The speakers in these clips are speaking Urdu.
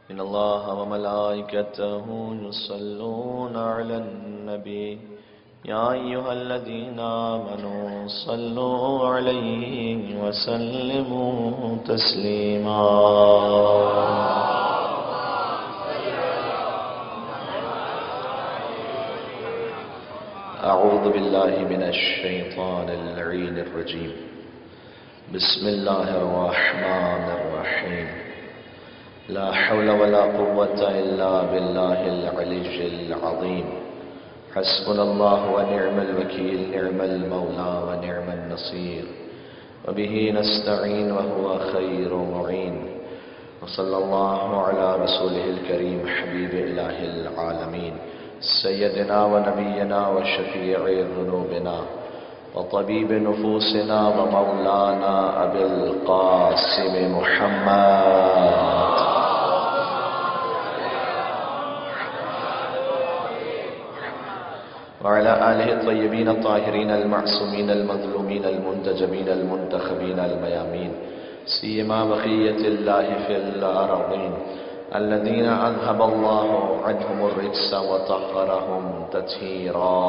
إن الله وملائكته يصلون على النبي يا أيها الذين آمنوا صلوا عليه وسلموا تسليما أعوذ بالله من الشيطان اللعين الرجيم بسم الله الرحمن الرحيم لا حول ولا قوة إلا بالله العلي العظيم حسبنا الله ونعم الوكيل نعم المولى ونعم النصير وبه نستعين وهو خير معين وصلى الله على رسوله الكريم حبيب إله العالمين سيدنا ونبينا وشفيع ذنوبنا وطبيب نفوسنا ومولانا أبي القاسم محمد وعلى آله الطيبين الطاهرين المعصومين المظلومين المنتجبين المنتخبين الميامين سيما بقية الله في الأرضين الذين أذهب الله عنهم الرجس وطهرهم تطهيرا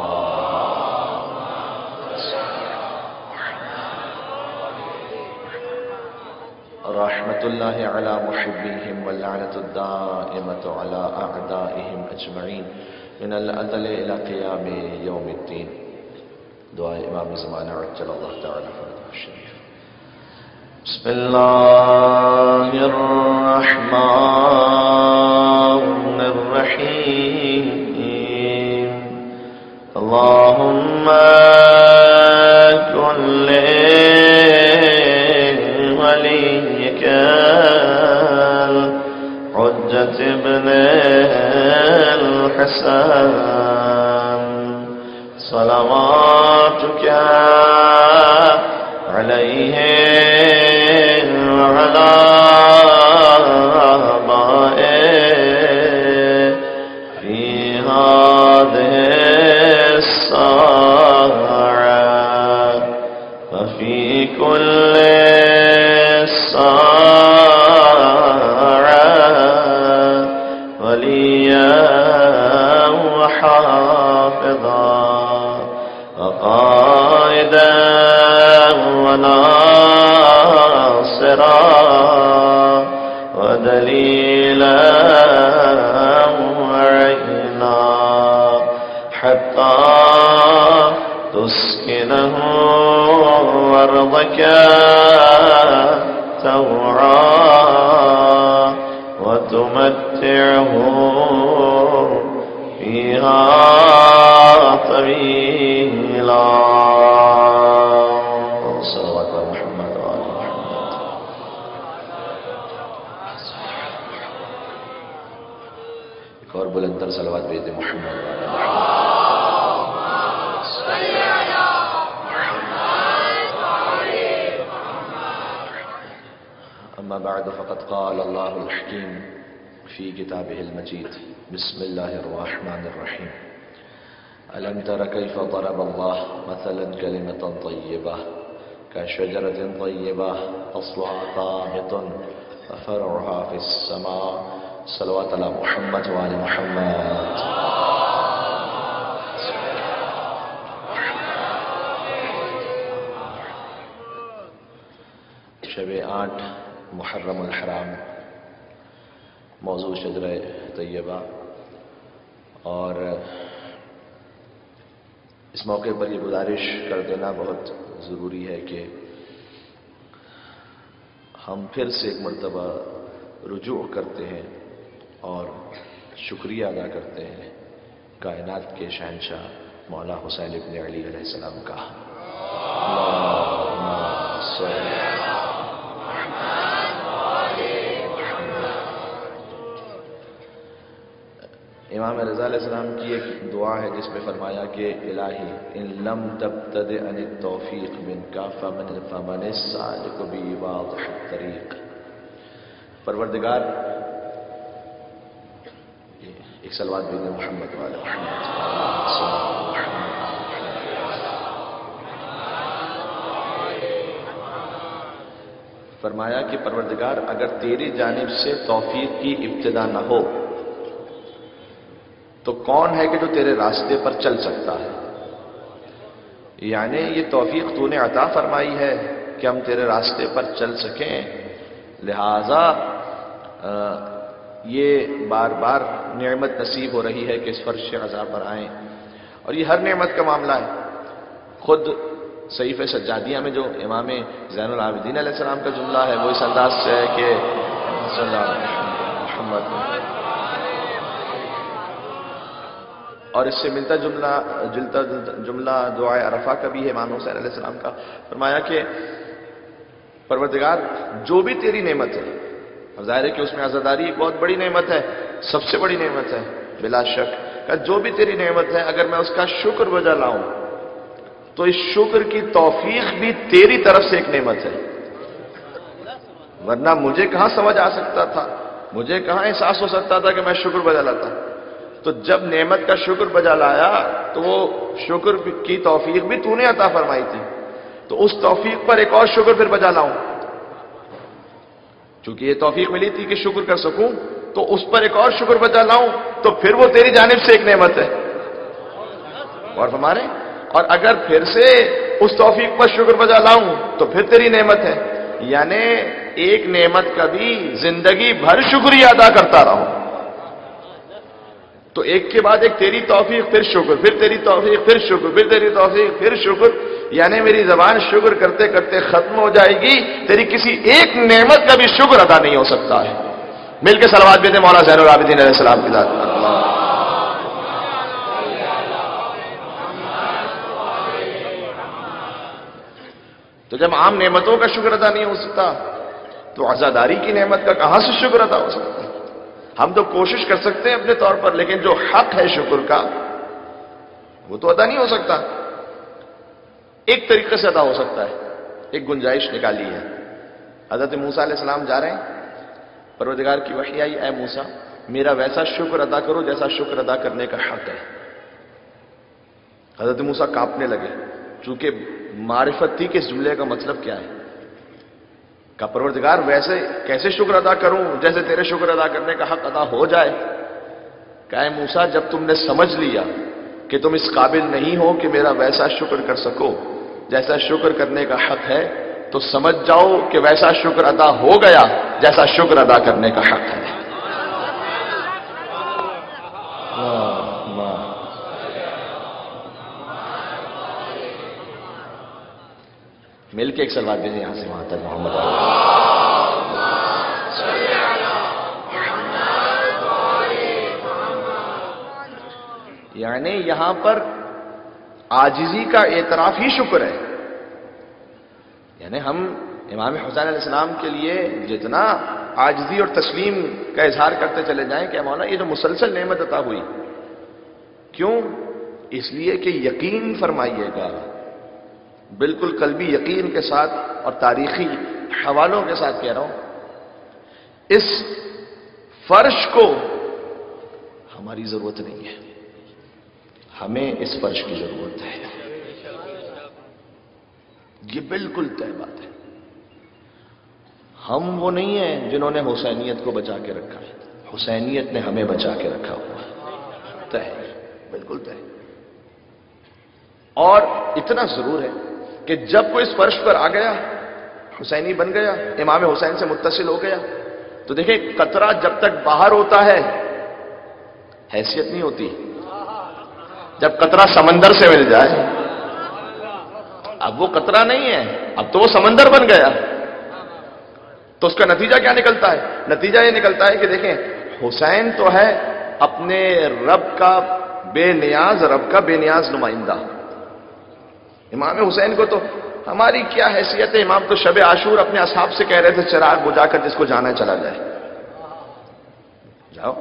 رحمة الله على محبيهم واللعنة الدائمة على أعدائهم أجمعين من الأزل إلى قيام يوم الدين دعاء إمام زمان عجل الله تعالى فرجه الشريف بسم الله الرحمن الرحيم اللهم كن لوليك الحجة ابن الحسن صلواتك عليه وعلى آبائه في هذه الساعة وفي كل ساعة وليا وحافظا وقائدا وناصرا ودليلا وعينا حتى تسكنه أرضك توعا وتمتعه فيها طويلا صلوات محمد وعلى محمد. ایک اور بلندر صلوات بھیج دیں محمد وعلى محمد. أما بعد فقد قال الله الحكيم في كتابه المجيد بسم الله الرحمن الرحيم ألم تر كيف ضرب الله مثلا كلمة طيبة كشجرة طيبة أصلها ثابت وفرعها في السماء صلوات على محمد وآل محمد. شب 8 محرم الحرام موضوع شجرہ طیبہ، اور اس موقع پر یہ گزارش کر دینا بہت ضروری ہے کہ ہم پھر سے ایک مرتبہ رجوع کرتے ہیں اور شکریہ ادا کرتے ہیں کائنات کے شہنشاہ مولا حسین ابن علی علیہ السلام کا. اللہم صلی امام رضا علیہ السلام کی ایک دعا ہے جس میں فرمایا کہ الہی ان لم تبتدئ عن التوفیق منک فمن السالک بی واضح الطریق. پروردگار ایک صلوات بھی دیں محمد وعلی محمد. فرمایا کہ پروردگار اگر تیری جانب سے توفیق کی ابتدا نہ ہو تو کون ہے کہ جو تیرے راستے پر چل سکتا ہے؟ یعنی یہ توفیق تو نے عطا فرمائی ہے کہ ہم تیرے راستے پر چل سکیں، لہذا یہ بار بار نعمت نصیب ہو رہی ہے کہ اس فرش عذاب پر آئیں، اور یہ ہر نعمت کا معاملہ ہے۔ خود صحیفہ سجادیہ میں جو امام زین العابدین علیہ السلام کا جملہ ہے وہ اس انداز سے ہے کہ صلی اللہ علیہ محمد، اور اس سے ملتا جملہ دعائے عرفہ کا بھی ہے امام حسین علیہ السلام کا۔ فرمایا کہ پروردگار جو بھی تیری نعمت ہے، ظاہر ہے کہ اس میں عزاداری ایک بہت بڑی نعمت ہے، سب سے بڑی نعمت ہے بلا شک، کہ جو بھی تیری نعمت ہے اگر میں اس کا شکر بجا لاؤں تو اس شکر کی توفیق بھی تیری طرف سے ایک نعمت ہے، ورنہ مجھے کہاں سمجھ آ سکتا تھا، مجھے کہاں احساس ہو سکتا تھا کہ میں شکر بجا لاتا۔ تو جب نعمت کا شکر بجا لایا تو وہ شکر کی توفیق بھی تو نے عطا فرمائی تھی، تو اس توفیق پر ایک اور شکر پھر بجا لاؤں، چونکہ یہ توفیق ملی تھی کہ شکر کر سکوں، تو اس پر ایک اور شکر بجا لاؤں تو پھر وہ تیری جانب سے ایک نعمت ہے۔ اور ہمارے اور اگر پھر سے اس توفیق پر شکر بجا لاؤں تو پھر تیری نعمت ہے، یعنی ایک نعمت کا بھی زندگی بھر شکریہ ادا کرتا رہوں، تو ایک کے بعد ایک تیری توفیق پھر شکر، پھر تیری توفیق پھر شکر، پھر تیری توفیق پھر شکر، یعنی میری زبان شکر کرتے کرتے ختم ہو جائے گی، تیری کسی ایک نعمت کا بھی شکر ادا نہیں ہو سکتا ہے۔ مل کے صلوات بھیجیں مولا زین العابدین علیہ السلام کی ذات پر۔ تو جب عام نعمتوں کا شکر ادا نہیں ہو سکتا تو عزاداری کی نعمت کا کہاں سے شکر ادا ہو سکتا ہے؟ ہم تو کوشش کر سکتے ہیں اپنے طور پر، لیکن جو حق ہے شکر کا وہ تو ادا نہیں ہو سکتا۔ ایک طریقے سے ادا ہو سکتا ہے، ایک گنجائش نکالی ہے۔ حضرت موسیٰ علیہ السلام جا رہے ہیں، پروردگار کی وحی آئی، اے موسیٰ میرا ویسا شکر ادا کرو جیسا شکر ادا کرنے کا حق ہے۔ حضرت موسیٰ کانپنے لگے، چونکہ معرفت تھی کہ اس جملے کا مطلب کیا ہے۔ کہ پروردگار ویسے کیسے شکر ادا کروں جیسے تیرے شکر ادا کرنے کا حق ادا ہو جائے۔ کہ اے موسیٰ جب تم نے سمجھ لیا کہ تم اس قابل نہیں ہو کہ میرا ویسا شکر کر سکو جیسا شکر کرنے کا حق ہے، تو سمجھ جاؤ کہ ویسا شکر ادا ہو گیا جیسا شکر ادا کرنے کا حق ہے۔ مل کے ایک صلوات دیجیے یہاں سے وہاں تک محمد یعنی یہاں پر عاجزی کا اعتراف ہی شکر ہے۔ یعنی ہم امام حسین علیہ السلام کے لیے جتنا عاجزی اور تسلیم کا اظہار کرتے چلے جائیں کہ مولا یہ جو مسلسل نعمت عطا ہوئی، کیوں؟ اس لیے کہ یقین فرمائیے گا، بالکل قلبی یقین کے ساتھ اور تاریخی حوالوں کے ساتھ کہہ رہا ہوں، اس فرش کو ہماری ضرورت نہیں ہے، ہمیں اس فرش کی ضرورت ہے۔ یہ بالکل طے بات ہے۔ ہم وہ نہیں ہیں جنہوں نے حسینیت کو بچا کے رکھا ہے، حسینیت نے ہمیں بچا کے رکھا ہوا ہے، طے، بالکل طے۔ اور اتنا ضرور ہے کہ جب کوئی اس فرش پر آ گیا، حسینی بن گیا، امام حسین سے متصل ہو گیا، تو دیکھیں قطرہ جب تک باہر ہوتا ہے حیثیت نہیں ہوتی، جب قطرہ سمندر سے مل جائے اب وہ قطرہ نہیں ہے، اب تو وہ سمندر بن گیا۔ تو اس کا نتیجہ کیا نکلتا ہے؟ نتیجہ یہ نکلتا ہے کہ دیکھیں حسین تو ہے اپنے رب کا بے نیاز نمائندہ۔ امام حسین کو تو ہماری کیا حیثیت ہے؟ امام تو شب عاشور اپنے اصحاب سے کہہ رہے تھے چراغ بجھا کر جس کو جانا چلا جائے، جاؤ۔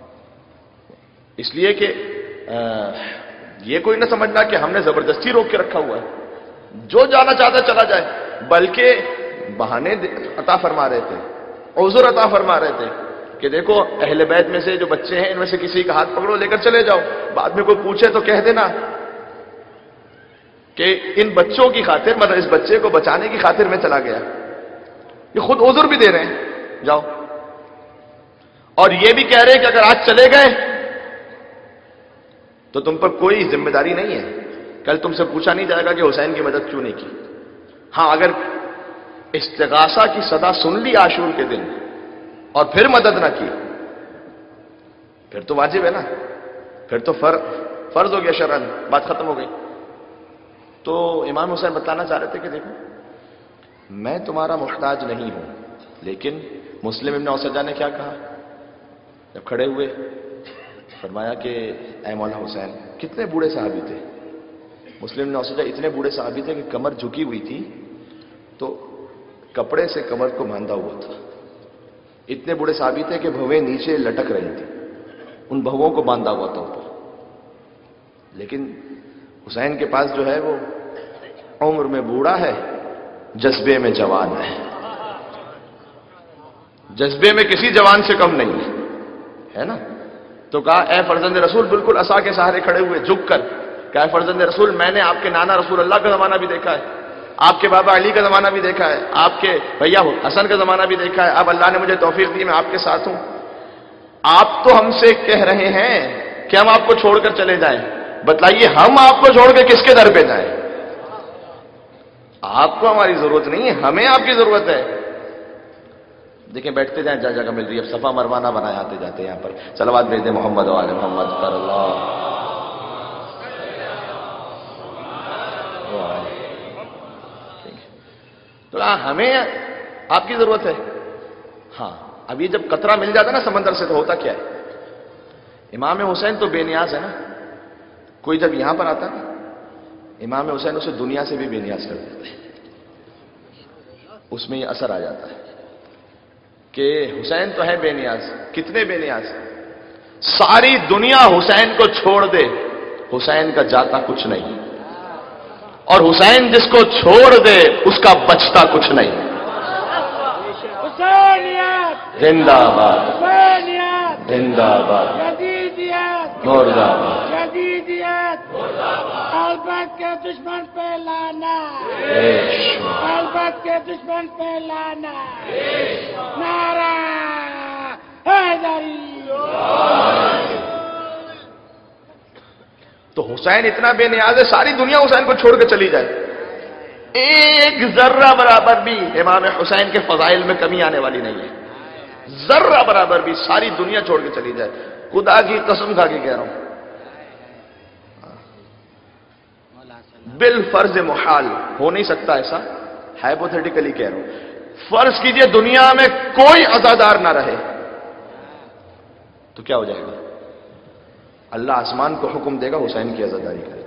اس لیے کہ یہ کوئی نہ سمجھنا کہ ہم نے زبردستی روک کے رکھا ہوا ہے، جو جانا چاہتا چلا جائے، بلکہ بہانے عطا فرما رہے تھے، عذر عطا فرما رہے تھے کہ دیکھو اہل بیت میں سے جو بچے ہیں ان میں سے کسی کا ہاتھ پکڑو، لے کر چلے جاؤ، بعد میں کوئی پوچھے تو کہہ دینا کہ ان بچوں کی خاطر، مطلب اس بچے کو بچانے کی خاطر میں چلا گیا۔ یہ خود عذر بھی دے رہے ہیں جاؤ، اور یہ بھی کہہ رہے ہیں کہ اگر آج چلے گئے تو تم پر کوئی ذمہ داری نہیں ہے، کل تم سے پوچھا نہیں جائے گا کہ حسین کی مدد کیوں نہیں کی۔ ہاں اگر استغاثہ کی صدا سن لی عاشور کے دن اور پھر مدد نہ کی پھر تو واجب ہے نا، پھر تو فرض ہو گیا شرعاً، بات ختم ہو گئی۔ تو امام حسین بتانا چاہ رہے تھے کہ دیکھو میں تمہارا محتاج نہیں ہوں، لیکن مسلم ابن اوسجہ نے کیا کہا جب کھڑے ہوئے؟ فرمایا کہ اے مولا حسین، کتنے بوڑھے صحابی تھے، مسلم ابن اوسجہ اتنے بوڑھے صحابی تھے کہ کمر جھکی ہوئی تھی تو کپڑے سے کمر کو باندھا ہوا تھا، اتنے بوڑھے صحابی تھے کہ بھویں نیچے لٹک رہی تھی، ان بھووں کو باندھا ہوا تھا اوپر، لیکن حسین کے پاس جو ہے وہ عمر میں بوڑھا ہے، جذبے میں جوان ہے، جذبے میں کسی جوان سے کم نہیں ہے نا۔ تو کہا اے فرزند رسول، بالکل عصا کے سہارے کھڑے ہوئے جھک کر، کہا اے فرزند رسول، میں نے آپ کے نانا رسول اللہ کا زمانہ بھی دیکھا ہے، آپ کے بابا علی کا زمانہ بھی دیکھا ہے، آپ کے بھیا حسن کا زمانہ بھی دیکھا ہے، اب اللہ نے مجھے توفیق دی میں آپ کے ساتھ ہوں۔ آپ تو ہم سے کہہ رہے ہیں کہ ہم آپ کو چھوڑ کر چلے جائیں، بتلائیے ہم آپ کو چھوڑ کے کس کے در پہ جائیں؟ آپ کو ہماری ضرورت نہیں ہے، ہمیں آپ کی ضرورت ہے۔ دیکھیں بیٹھتے جائیں جہاں جگہ مل رہی ہے، اب صفا مروہ نہ بنائے آتے جاتے یہاں پر، صلوات بھیج دیں محمد و آل محمد پر اللہ۔ تو ہمیں آپ کی ضرورت ہے۔ ہاں اب یہ جب قطرہ مل جاتا ہے نا سمندر سے تو ہوتا کیا ہے؟ امام حسین تو بے نیاز ہے نا، کوئی جب یہاں پر آتا ہے امام حسین اسے دنیا سے بھی بے نیاز کر دیتے ہیں، اس میں یہ اثر آ جاتا ہے کہ حسین تو ہے بے نیاز، کتنے بے نیاز، ساری دنیا حسین کو چھوڑ دے حسین کا جاتا کچھ نہیں، اور حسین جس کو چھوڑ دے اس کا بچتا کچھ نہیں۔ زندہ آباد، زندہ آباد، مرد آباد، البت کے دشمن پہ لانا، البت کے دشمن پہ لانا، نعرہ حیدری۔ تو حسین اتنا بے نیاز ہے ساری دنیا حسین کو چھوڑ کے چلی جائے، ایک ذرہ برابر بھی امام حسین کے فضائل میں کمی آنے والی نہیں ہے، ذرہ برابر بھی ساری دنیا چھوڑ کے چلی جائے، خدا کی قسم کھا کے کہہ رہا ہوں، بالفرض محال ہو نہیں سکتا ایسا، ہائپوتھیٹیکلی کہہ رہا ہوں، فرض کیجئے دنیا میں کوئی عزادار نہ رہے تو کیا ہو جائے گا؟ اللہ آسمان کو حکم دے گا حسین کی عزاداری کرے،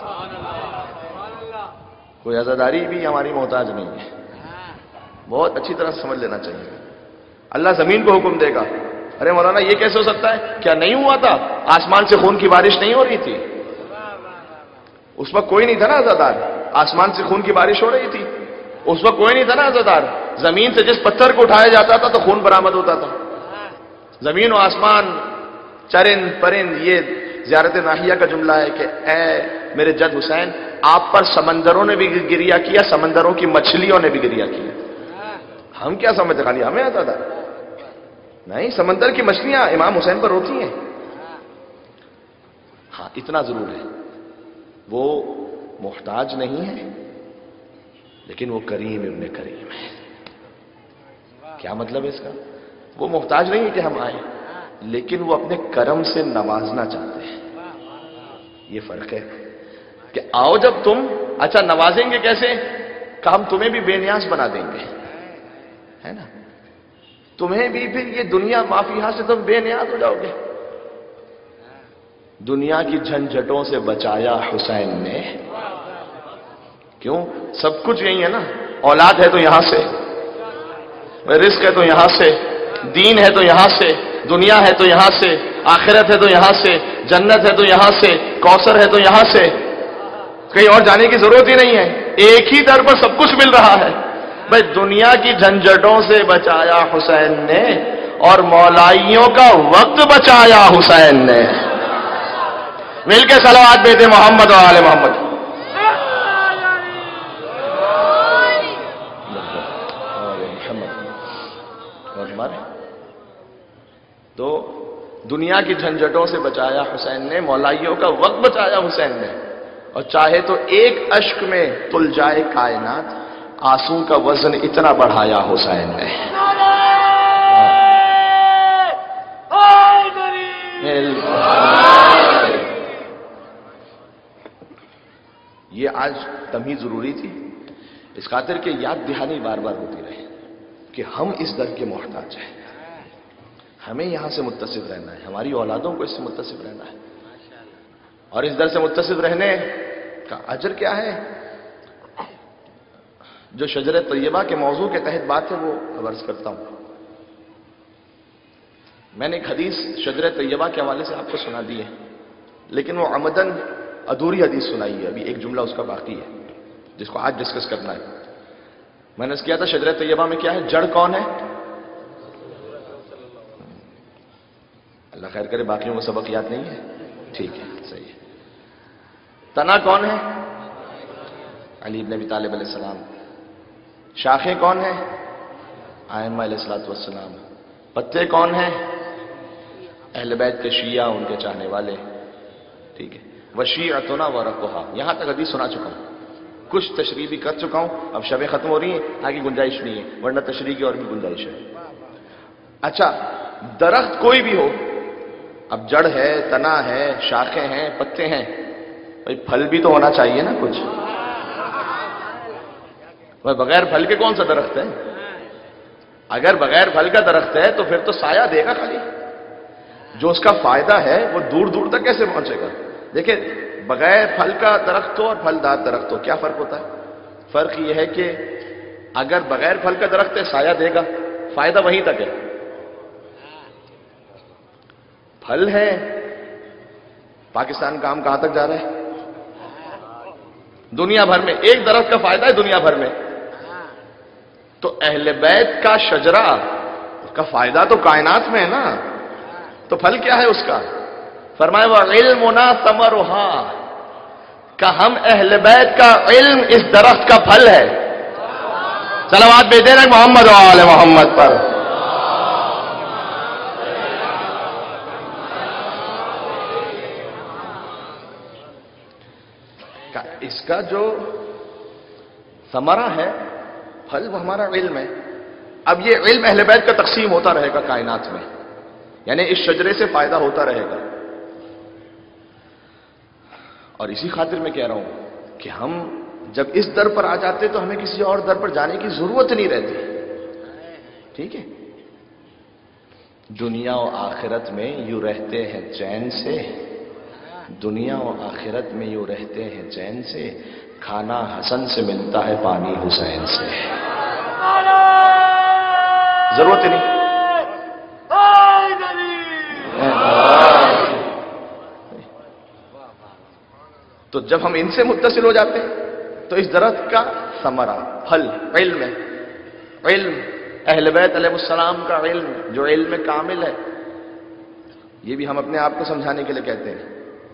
کوئی عزاداری بھی ہماری محتاج نہیں ہے، بہت اچھی طرح سمجھ لینا چاہیے۔ اللہ زمین کو حکم دے گا، ارے مولانا یہ کیسے ہو سکتا ہے؟ کیا نہیں ہوا تھا؟ آسمان سے خون کی بارش نہیں ہو رہی تھی؟ اس وقت کوئی نہیں تھا نا عزادار، آسمان سے خون کی بارش ہو رہی تھی، اس وقت کوئی نہیں تھا نا عزادار، زمین سے جس پتھر کو اٹھایا جاتا تھا تو خون برآمد ہوتا تھا، زمین و آسمان، چرند پرند، یہ زیارت ناحیہ کا جملہ ہے کہ اے میرے جد حسین، آپ پر سمندروں نے بھی گریہ کیا، سمندروں کی مچھلیوں نے بھی گریہ کیا۔ ہم کیا سمجھتے خالی ہمیں آتا تھا؟ نہیں، سمندر کی مچھلیاں امام حسین پر روتی ہیں۔ ہاں اتنا ضرور ہے وہ محتاج نہیں ہے، لیکن وہ کریم ابن کریم ہے۔ کیا مطلب ہے اس کا؟ وہ محتاج نہیں ہے کہ ہم آئیں، لیکن وہ اپنے کرم سے نوازنا چاہتے ہیں، یہ فرق ہے کہ آؤ جب تم، اچھا نوازیں گے کیسے؟ کہ ہم تمہیں بھی بے نیاز بنا دیں گے، ہے نا، تمہیں بھی پھر یہ دنیا مافیہا سے تم بے نیاز ہو جاؤ گے۔ دنیا کی جھنجھٹوں سے بچایا حسین نے، کیوں؟ سب کچھ یہی ہے نا، اولاد ہے تو یہاں سے، رزق ہے تو یہاں سے، دین ہے تو یہاں سے، دنیا ہے تو یہاں سے، آخرت ہے تو یہاں سے، جنت ہے تو یہاں سے، کوثر ہے تو یہاں سے، کہیں اور جانے کی ضرورت ہی نہیں ہے، ایک ہی در پر سب کچھ مل رہا ہے۔ بھائی دنیا کی جھنجھٹوں سے بچایا حسین نے، اور مولائیوں کا وقت بچایا حسین نے۔ مل کے صلوات بھیجتے محمد و آل محمد۔ محمد تو دنیا کی جھنجھٹوں سے بچایا حسین نے، مولائیوں کا وقت بچایا حسین نے، اور چاہے تو ایک اشک میں تل جائے کائنات، آنسو کا وزن اتنا بڑھایا حسین نے۔ یہ آج تمہید ضروری تھی، اس خاطر کہ یاد دہانی بار بار ہوتی رہے کہ ہم اس در کے محتاج ہیں، ہمیں یہاں سے متصف رہنا ہے، ہماری اولادوں کو اس سے متصف رہنا ہے، اور اس در سے متصف رہنے کا اجر کیا ہے؟ جو شجر طیبہ کے موضوع کے تحت بات ہے وہ عرض کرتا ہوں۔ میں نے ایک حدیث شجر طیبہ کے حوالے سے آپ کو سنا دی ہے، لیکن وہ عمدن ادھوری حدیث سنائی ہے، ابھی ایک جملہ اس کا باقی ہے جس کو آج ڈسکس کرنا ہے۔ میں نے اس کیا تھا شجر طیبہ میں کیا ہے؟ جڑ کون ہے؟ اللہ خیر کرے، باقیوں کو سبق یاد نہیں ہے؟ ٹھیک ہے، صحیح ہے۔ تنا کون ہے؟ علی بن ابی طالب علیہ السلام۔ شاخیں کون ہیں؟ ائمہ علیہ الصلوۃ والسلام۔ پتے کون ہیں؟ اہل بیت کے شیعہ، ان کے چاہنے والے، ٹھیک ہے۔ وشیعتنا ورقھا، یہاں تک حدیث سنا چکا ہوں، کچھ تشریح بھی کر چکا ہوں، اب شبیں ختم ہو رہی ہیں، آگے گنجائش نہیں ہے، ورنہ تشریح کی اور بھی گنجائش ہے۔ اچھا، درخت کوئی بھی ہو، اب جڑ ہے، تنا ہے، شاخیں ہیں، پتے ہیں، بھائی پھل بھی تو ہونا چاہیے نا کچھ۔ بغیر پھل کے کون سا درخت ہے؟ اگر بغیر پھل کا درخت ہے تو پھر تو سایہ دے گا خالی، جو اس کا فائدہ ہے وہ دور دور تک کیسے پہنچے گا؟ دیکھیں، بغیر پھل کا درخت ہو اور پھلدار درخت ہو، کیا فرق ہوتا ہے؟ فرق یہ ہے کہ اگر بغیر پھل کا درخت ہے سایہ دے گا، فائدہ وہیں تک ہے۔ پھل ہے، پاکستان کا آم کہاں تک جا رہا ہے؟ دنیا بھر میں ایک درخت کا فائدہ ہے دنیا بھر میں، تو اہل بیت کا شجرہ، اس کا فائدہ تو کائنات میں ہے نا، تو پھل کیا ہے اس کا؟ فرمایا وَعِلْمُنَا ثَمَرُهَا، کہ ہم اہل بیت کا علم اس درخت کا پھل ہے۔ صلوات بھیجیں نا محمد و آل محمد پر۔ اس کا جو ثمرہ ہے، پھل، وہ ہمارا علم ہے۔ اب یہ علم اہل بیت کا تقسیم ہوتا رہے گا کائنات میں، یعنی اس شجرے سے فائدہ ہوتا رہے گا۔ اور اسی خاطر میں کہہ رہا ہوں کہ ہم جب اس در پر آ جاتے تو ہمیں کسی اور در پر جانے کی ضرورت نہیں رہتی، ٹھیک ہے؟ دنیا و آخرت میں یوں رہتے ہیں چین سے، دنیا و آخرت میں یوں رہتے ہیں چین سے، کھانا حسن سے ملتا ہے پانی حسین سے۔ ضرورت نہیں۔ تو جب ہم ان سے متصل ہو جاتے ہیں تو اس درخت کا ثمرہ، پھل، علم ہے۔ علم اہل بیت علیہ السلام کا علم، جو علم کامل ہے، یہ بھی ہم اپنے آپ کو سمجھانے کے لیے کہتے ہیں۔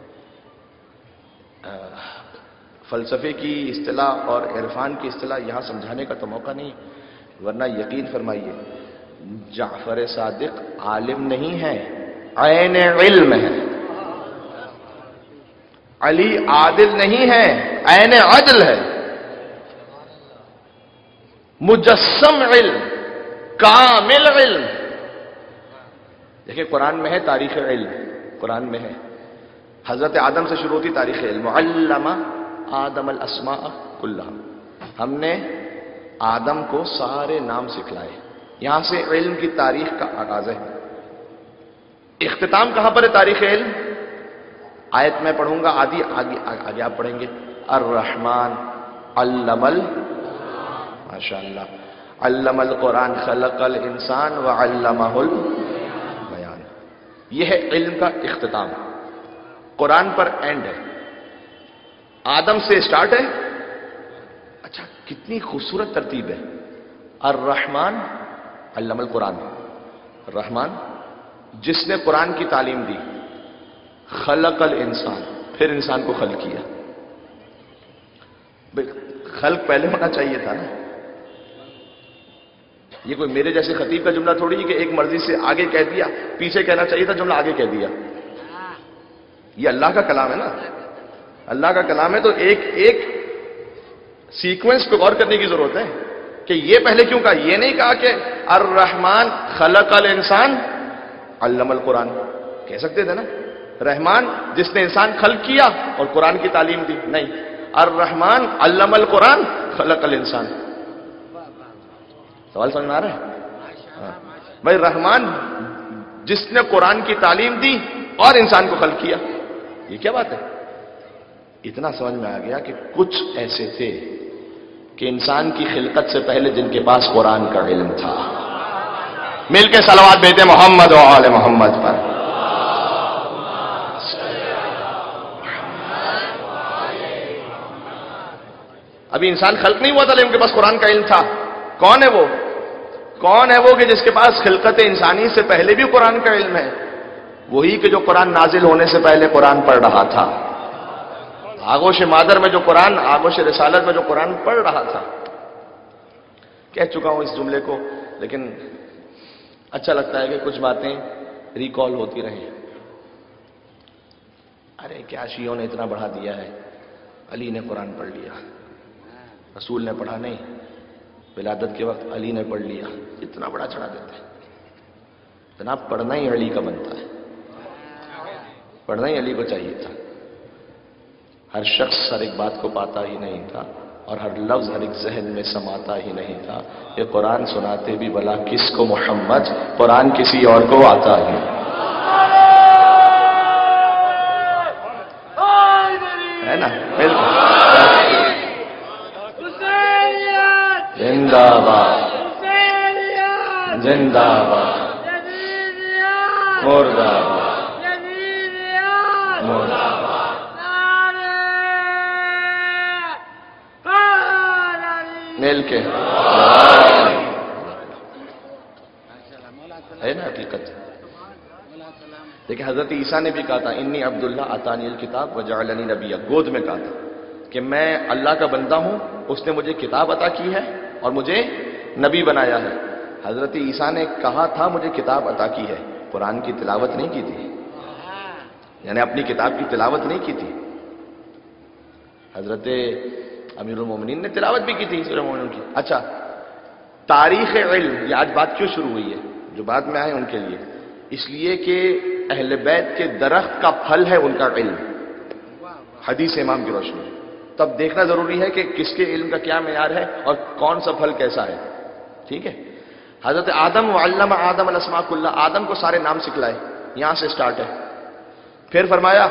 فلسفے کی اصطلاح اور عرفان کی اصطلاح یہاں سمجھانے کا تو موقع نہیں، ورنہ یقین فرمائیے جعفر صادق عالم نہیں ہے، عین علم ہے۔ علی عادل نہیں ہے، عین عدل ہے۔ مجسم علم، کامل علم۔ دیکھیں قرآن میں ہے تاریخ علم، قرآن میں ہے حضرت آدم سے شروع ہوتی تاریخ علم، علم آدم الاسماء کلھا، ہم نے آدم کو سارے نام سکھلائے، یہاں سے علم کی تاریخ کا آغاز ہے۔ اختتام کہاں پر ہے تاریخ علم؟ آیت میں پڑھوں گا، آگے آپ پڑھیں گے، الرحمن علم ماشاء اللہ، علم القرآن خلق الانسان وعلمہ البیان۔ یہ ہے علم کا اختتام، قرآن پر اینڈ ہے، آدم سے سٹارٹ ہے۔ اچھا کتنی خوبصورت ترتیب ہے، الرحمن علم القرآن، الرحمن جس نے قرآن کی تعلیم دی، خلق الانسان پھر انسان کو خلق کیا۔ خلق پہلے ہونا چاہیے تھا نا، یہ کوئی میرے جیسے خطیب کا جملہ تھوڑی ہے کہ ایک مرضی سے آگے کہہ دیا، پیچھے کہنا چاہیے تھا جملہ آگے کہہ دیا. یہ اللہ کا کلام ہے نا، اللہ کا کلام ہے تو ایک ایک سیکوینس پہ غور کرنے کی ضرورت ہے کہ یہ پہلے کیوں کہا. یہ نہیں کہا کہ الرحمن خلق الانسان علم القرآن. کہہ سکتے تھے نا رحمان جس نے انسان خلق کیا اور قرآن کی تعلیم دی. نہیں، الرحمن علم القرآن خلق الانسان. سوال سمجھ میں آ رہا ہے؟ بھائی رحمان جس نے قرآن کی تعلیم دی اور انسان کو خلق کیا، یہ کیا بات ہے؟ اتنا سمجھ میں آ گیا کہ کچھ ایسے تھے کہ انسان کی خلقت سے پہلے جن کے پاس قرآن کا علم تھا. مل کے صلوات بھیجتے محمد و آل محمد پر. ابھی انسان خلق نہیں ہوا تھا لیکن ان کے پاس قرآن کا علم تھا. کون ہے وہ؟ کون ہے وہ کہ جس کے پاس خلقت انسانی سے پہلے بھی قرآن کا علم ہے؟ وہی کہ جو قرآن نازل ہونے سے پہلے قرآن پڑھ رہا تھا. آغوش مادر میں جو قرآن، آغوش رسالت میں جو قرآن پڑھ رہا تھا. کہہ چکا ہوں اس جملے کو لیکن اچھا لگتا ہے کہ کچھ باتیں ریکال ہوتی رہیں. ارے کیا شیعوں نے اتنا بڑھا دیا ہے، علی نے قرآن پڑھ لیا، رسول نے پڑھا نہیں، ولادت کے وقت علی نے پڑھ لیا. اتنا بڑا چڑھا دیتے ہیں. جناب پڑھنا ہی علی کا بنتا ہے، پڑھنا ہی علی کو چاہیے تھا. ہر شخص ہر ایک بات کو پاتا ہی نہیں تھا اور ہر لفظ ہر ایک ذہن میں سماتا ہی نہیں تھا. یہ قرآن سناتے بھی بلا کس کو محمد، قرآن کسی اور کو آتا ہی. ہے نا؟ بالکل. زندہ باد، زندہ باد، مردہ باد، مردہ باد. مل کے ہے نا حقیقت. دیکھیں حضرت عیسیٰ نے بھی کہا تھا انی عبداللہ آتانی الکتاب وجعلنی نبیا. گود میں کہا تھا کہ میں اللہ کا بندہ ہوں، اس نے مجھے کتاب عطا کی ہے اور مجھے نبی بنایا ہے. حضرت عیسیٰ نے کہا تھا مجھے کتاب عطا کی ہے، قرآن کی تلاوت نہیں کی تھی، یعنی اپنی کتاب کی تلاوت نہیں کی تھی. حضرت امیر المومنین نے تلاوت بھی کی تھی سورہ مومنون کی. اچھا تاریخ علم، یہ آج بات کیوں شروع ہوئی ہے؟ جو بعد میں آئے ان کے لیے، اس لیے کہ اہل بیت کے درخت کا پھل ہے ان کا علم، حدیث امام کی روشنی. تب دیکھنا ضروری ہے کہ کس کے علم کا کیا معیار ہے اور کون سا پھل کیسا ہے. ٹھیک ہے. حضرت آدم وعلم آدم الاسماء کلها، آدم کو سارے نام سکھلائے، یہاں سے سٹارٹ ہے. پھر فرمایا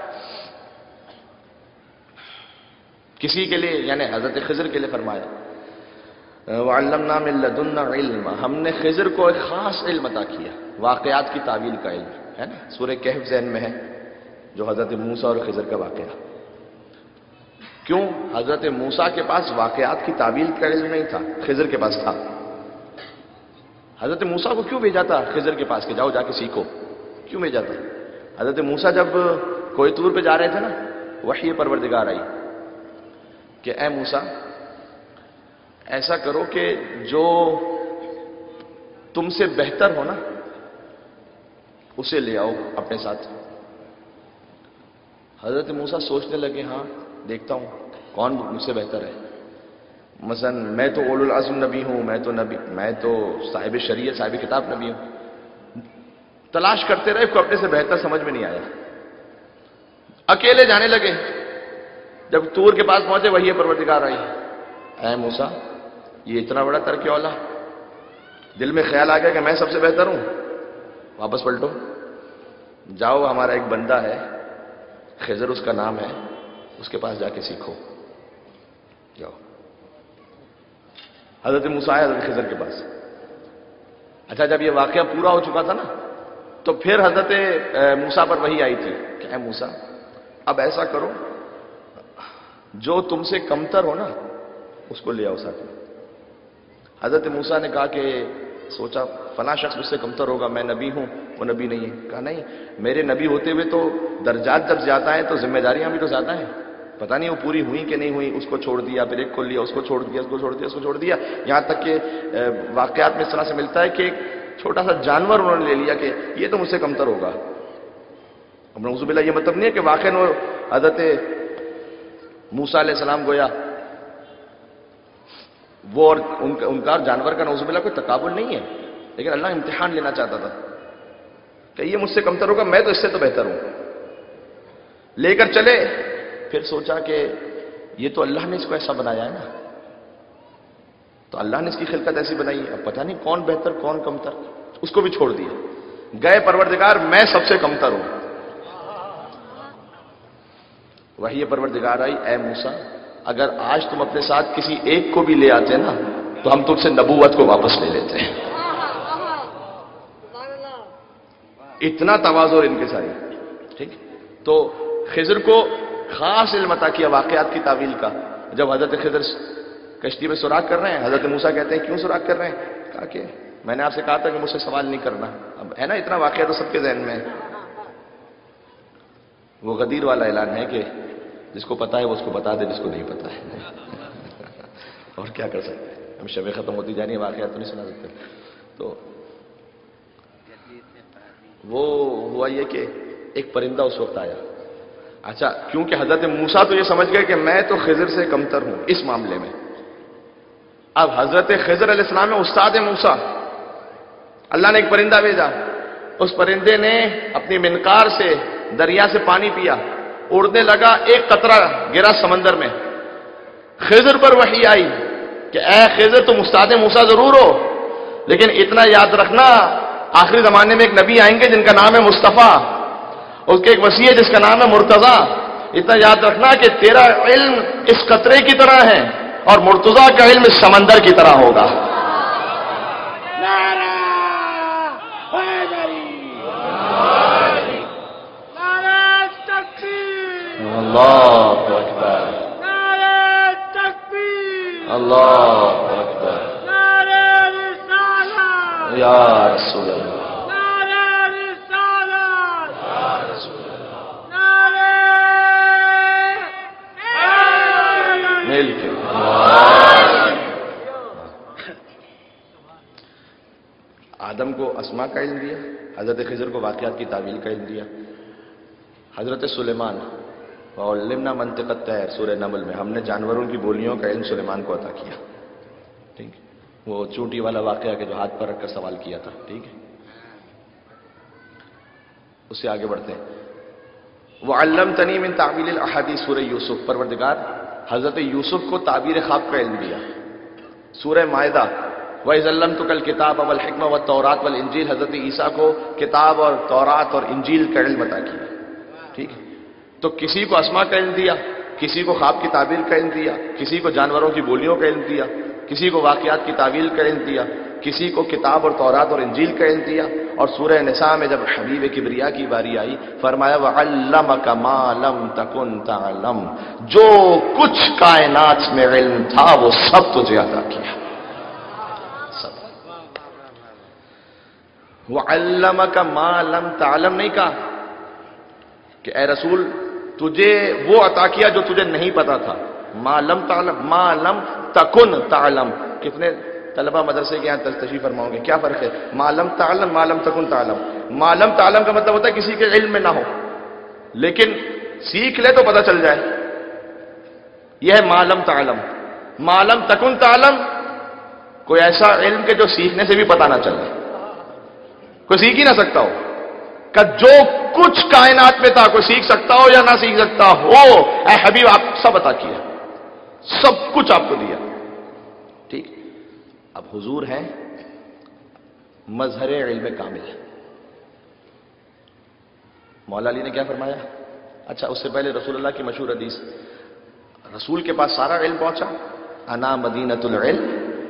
کسی کے لیے، یعنی حضرت خضر کے لیے فرمایا وعلمنا من لدنا علم، ہم نے خضر کو ایک خاص علم عطا کیا، واقعات کی تعویل کا علم ہے نا. سورہ کہف ذہن میں ہے جو حضرت موسیٰ اور خضر کا واقعہ. کیوں؟ حضرت موسیٰ کے پاس واقعات کی تعویل کا علم نہیں تھا، خضر کے پاس تھا. حضرت موسیٰ کو کیوں بھیجا تھا خضر کے پاس کہ جاؤ جا کے سیکھو؟ کیوں بھیجا تھا؟ حضرت موسیٰ جب کوئی طور پہ جا رہے تھے نا، وحی پروردگار آئی کہ اے موسیٰ ایسا کرو کہ جو تم سے بہتر ہو نا اسے لے آؤ اپنے ساتھ. حضرت موسیٰ سوچنے لگے ہاں دیکھتا ہوں کون مجھ سے بہتر ہے. مثلا میں تو اولو العزم نبی ہوں، میں تو صاحب شریعت صاحب کتاب نبی ہوں. تلاش کرتے رہے، کو اپنے سے بہتر سمجھ میں نہیں آیا. اکیلے جانے لگے. جب طور کے پاس پہنچے وحی پروردگار آئی، اے موسیٰ یہ اتنا بڑا ترک اولا، دل میں خیال آ گیا کہ میں سب سے بہتر ہوں. واپس پلٹو، جاؤ ہمارا ایک بندہ ہے خضر اس کا نام ہے، اس کے پاس جا کے سیکھو. جاؤ. حضرت موسیٰ آئے حضرت خضر کے پاس. اچھا جب یہ واقعہ پورا ہو چکا تھا نا تو پھر حضرت موسیٰ پر وحی آئی تھی کہ اے موسیٰ اب ایسا کرو جو تم سے کمتر ہو نا اس کو لے آؤ ساتھ میں. حضرت موسیٰ نے کہا کہ سوچا فلاں شخص مجھ سے کمتر ہوگا، میں نبی ہوں وہ نبی نہیں ہے. کہا نہیں، میرے نبی ہوتے ہوئے تو درجات جب زیادہ ہیں تو ذمہ داریاں بھی تو زیادہ ہیں. پتہ نہیں وہ پوری ہوئی کہ نہیں ہوئی، اس کو چھوڑ دیا، پھر ایک کو لیا، اس کو چھوڑ دیا، اس کو چھوڑ دیا، اس کو چھوڑ دیا، یہاں تک کہ واقعات میں اس طرح سے ملتا ہے کہ ایک چھوٹا سا جانور انہوں نے لے لیا کہ یہ تو مجھ سے کمتر ہوگا. اب نعوذ باللہ یہ مطلب نہیں ہے کہ واقعی وہ حضرت موسیٰ علیہ السلام گویا وہ اور ان کا جانور کا نعوذ باللہ کوئی تقابل نہیں ہے، لیکن اللہ امتحان لینا چاہتا تھا کہ یہ مجھ سے کمتر ہوگا، میں تو اس سے تو بہتر ہوں. لے کر چلے، پھر سوچا کہ یہ تو اللہ نے اس کو ایسا بنایا ہے نا، تو اللہ نے اس کی خلقت ایسی بنائی ہے، اب پتہ نہیں کون بہتر کون کمتر، اس کو بھی چھوڑ دیا. گئے پروردگار میں سب سے کمتر ہوں. وہی پروردگار آئی، اے موسیٰ اگر آج تم اپنے ساتھ کسی ایک کو بھی لے آتے نا تو ہم تم سے نبوت کو واپس لے لیتے ہیں. اتنا تواضع ان کے ساتھ. ٹھیک، تو خضر کو خاص علم عطا کیا واقعات کی تعویل کا. جب حضرت خضر کشتی میں سوراخ کر رہے ہیں، حضرت موسیٰ کہتے ہیں کیوں سوراخ کر رہے ہیں؟ کہا کہ میں نے آپ سے کہا تھا کہ مجھ سے سوال نہیں کرنا. اب ہے نا اتنا واقعہ تو سب کے ذہن میں ہے. وہ غدیر والا اعلان ہے کہ جس کو پتا ہے وہ اس کو بتا دے، جس کو نہیں پتا ہے. اور کیا کر سکتے ہیں، ہم شبیں ختم ہوتی جانی، واقعات تو نہیں سنا سکتے. تو وہ ہوا یہ کہ ایک پرندہ اس وقت آیا. اچھا، کیونکہ حضرت موسیٰ تو یہ سمجھ گئے کہ میں تو خضر سے کمتر ہوں اس معاملے میں. اب حضرت خضر علیہ السلام میں استاد موسیٰ، اللہ نے ایک پرندہ بھیجا. اس پرندے نے اپنی منقار سے دریا سے پانی پیا، اڑنے لگا، ایک قطرہ گرا سمندر میں. خضر پر وحی آئی کہ اے خضر تم استاد موسیٰ ضرور ہو، لیکن اتنا یاد رکھنا آخری زمانے میں ایک نبی آئیں گے جن کا نام ہے مصطفیٰ، اس کے ایک وصی ہے جس کا نام ہے مرتضیٰ. اتنا یاد رکھنا کہ تیرا علم اس قطرے کی طرح ہے اور مرتضیٰ کا علم اس سمندر کی طرح ہوگا. اللہ اکبر، اللہ اکبر، یا رسول اللہ، مل کے آدم کو اسماء کا علم دیا، حضرت خضر کو واقعات کی تعویل کا علم دیا. حضرت سلیمان وعلمنا منطق الطیر سورہ نمل میں ہم نے جانوروں کی بولیوں کا علم سلیمان کو عطا کیا. ٹھیک، وہ چونٹی والا واقعہ کہ جو ہاتھ پر رکھ کر سوال کیا تھا. ٹھیک ہے، اس سے آگے بڑھتے ہیں. وعلمتنی من تعویل الاحادیث سورہ یوسف، پروردگار حضرت یوسف کو تعبیر خواب کا علم دیا. سورہ مائدہ وَإِذْ عَلَّمْتُكَ الْكِتَابَ وَالْحِكْمَةَ وَالتَّوْرَاةَ وَالْإِنْجِيلَ، حضرت عیسیٰ کو کتاب اور تورات اور انجیل کا علم عطا کیا. ٹھیک ہے، تو کسی کو اسماء کا علم دیا، کسی کو خواب کی تعبیر کا علم دیا، کسی کو جانوروں کی بولیوں کا علم دیا، کسی کو واقعات کی تعویل کا علم دیا، کسی کو کتاب اور تورات اور انجیل کا علم دیا. اور سورہ نساء میں جب حبیب کبریا کی باری آئی فرمایا وَعَلَّمَكَ مَا لَمْ تَكُنْ تَعْلَمْ، جو کچھ کائنات میں علم تھا وہ سب تجھے عطا کیا. وَعَلَّمَكَ مَا لَمْ تَعْلَمْ نہیں کہا کہ اے رسول تجھے وہ عطا کیا جو تجھے نہیں پتا تھا. ما لم تعلم، ما لم تکن تعلم. کتنے طلبہ مدرسے کے یہاں تشریف فرماؤں گے کیا فرق ہے؟ ما لم تعلم، ما لم تکن تعلم. ما لم تعلم کا مطلب ہوتا ہے کسی کے علم میں نہ ہو لیکن سیکھ لے تو پتہ چل جائے، یہ ہے ما لم تعلم. ما لم تکن تعلم کوئی ایسا علم کہ جو سیکھنے سے بھی پتہ نہ چلے، کوئی سیکھ ہی نہ سکتا ہو، کہ جو کچھ کائنات میں تھا کوئی سیکھ سکتا ہو یا نہ سیکھ سکتا ہو، اے حبیب آپ سب عطا کیا، سب کچھ آپ کو دیا. ٹھیک، اب حضور ہیں مظہر علم کامل. مولا علی نے کیا فرمایا؟ اچھا اس سے پہلے رسول اللہ کی مشہور حدیث، رسول کے پاس سارا علم پہنچا، انا مدینۃ العلم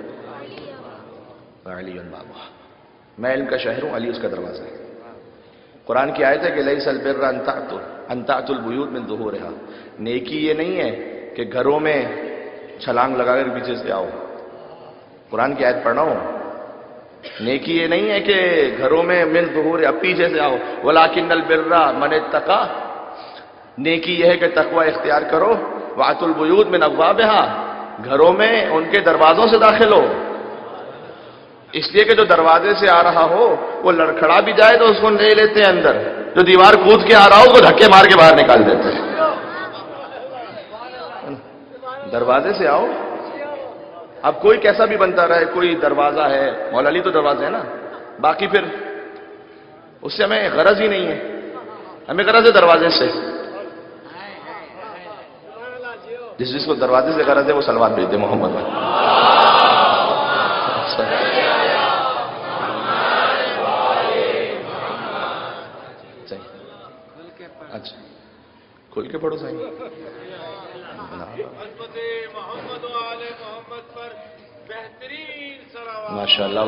وعلی بابها، میں علم کا شہر ہوں، علی اس کا دروازہ ہے. قرآن کی آیت ہے کہ لیس البر ان تأتوا البیوت من ظہورها، نیکی یہ نہیں ہے کہ گھروں میں چھلانگ لگا کر پیچھے سے آؤ. قرآن کی آیت پڑھنا ہو، نیکی یہ نہیں ہے کہ گھروں میں من ظہور پیچھے سے آؤ. ولکن البر من اتقى، نیکی یہ ہے کہ تقوی اختیار کرو وَأْتُوا الْبُيُوتَ مِنْ أَبْوَابِهَا، گھروں میں ان کے دروازوں سے داخل ہو، اس لیے کہ جو دروازے سے آ رہا ہو وہ لڑکھڑا بھی جائے تو اس کو لے لیتے ہیں اندر، جو دیوار کود کے آ رہا ہو اس کو دھکے مار کے باہر نکال دیتے ہیں۔ دروازے سے آؤ، اب کوئی کیسا بھی بنتا رہے، کوئی دروازہ ہے، مولا علی تو دروازے ہے نا، باقی پھر اس سے ہمیں غرض ہی نہیں ہے، ہمیں غرض ہے دروازے سے۔ جس کو دروازے سے غرض ہے وہ سلوات بھیج دے محمد میں۔ اچھا کھول کے پڑھو صحیح۔ محمد و آل محمد پر بہترین صلوات۔ ماشاء اللہ،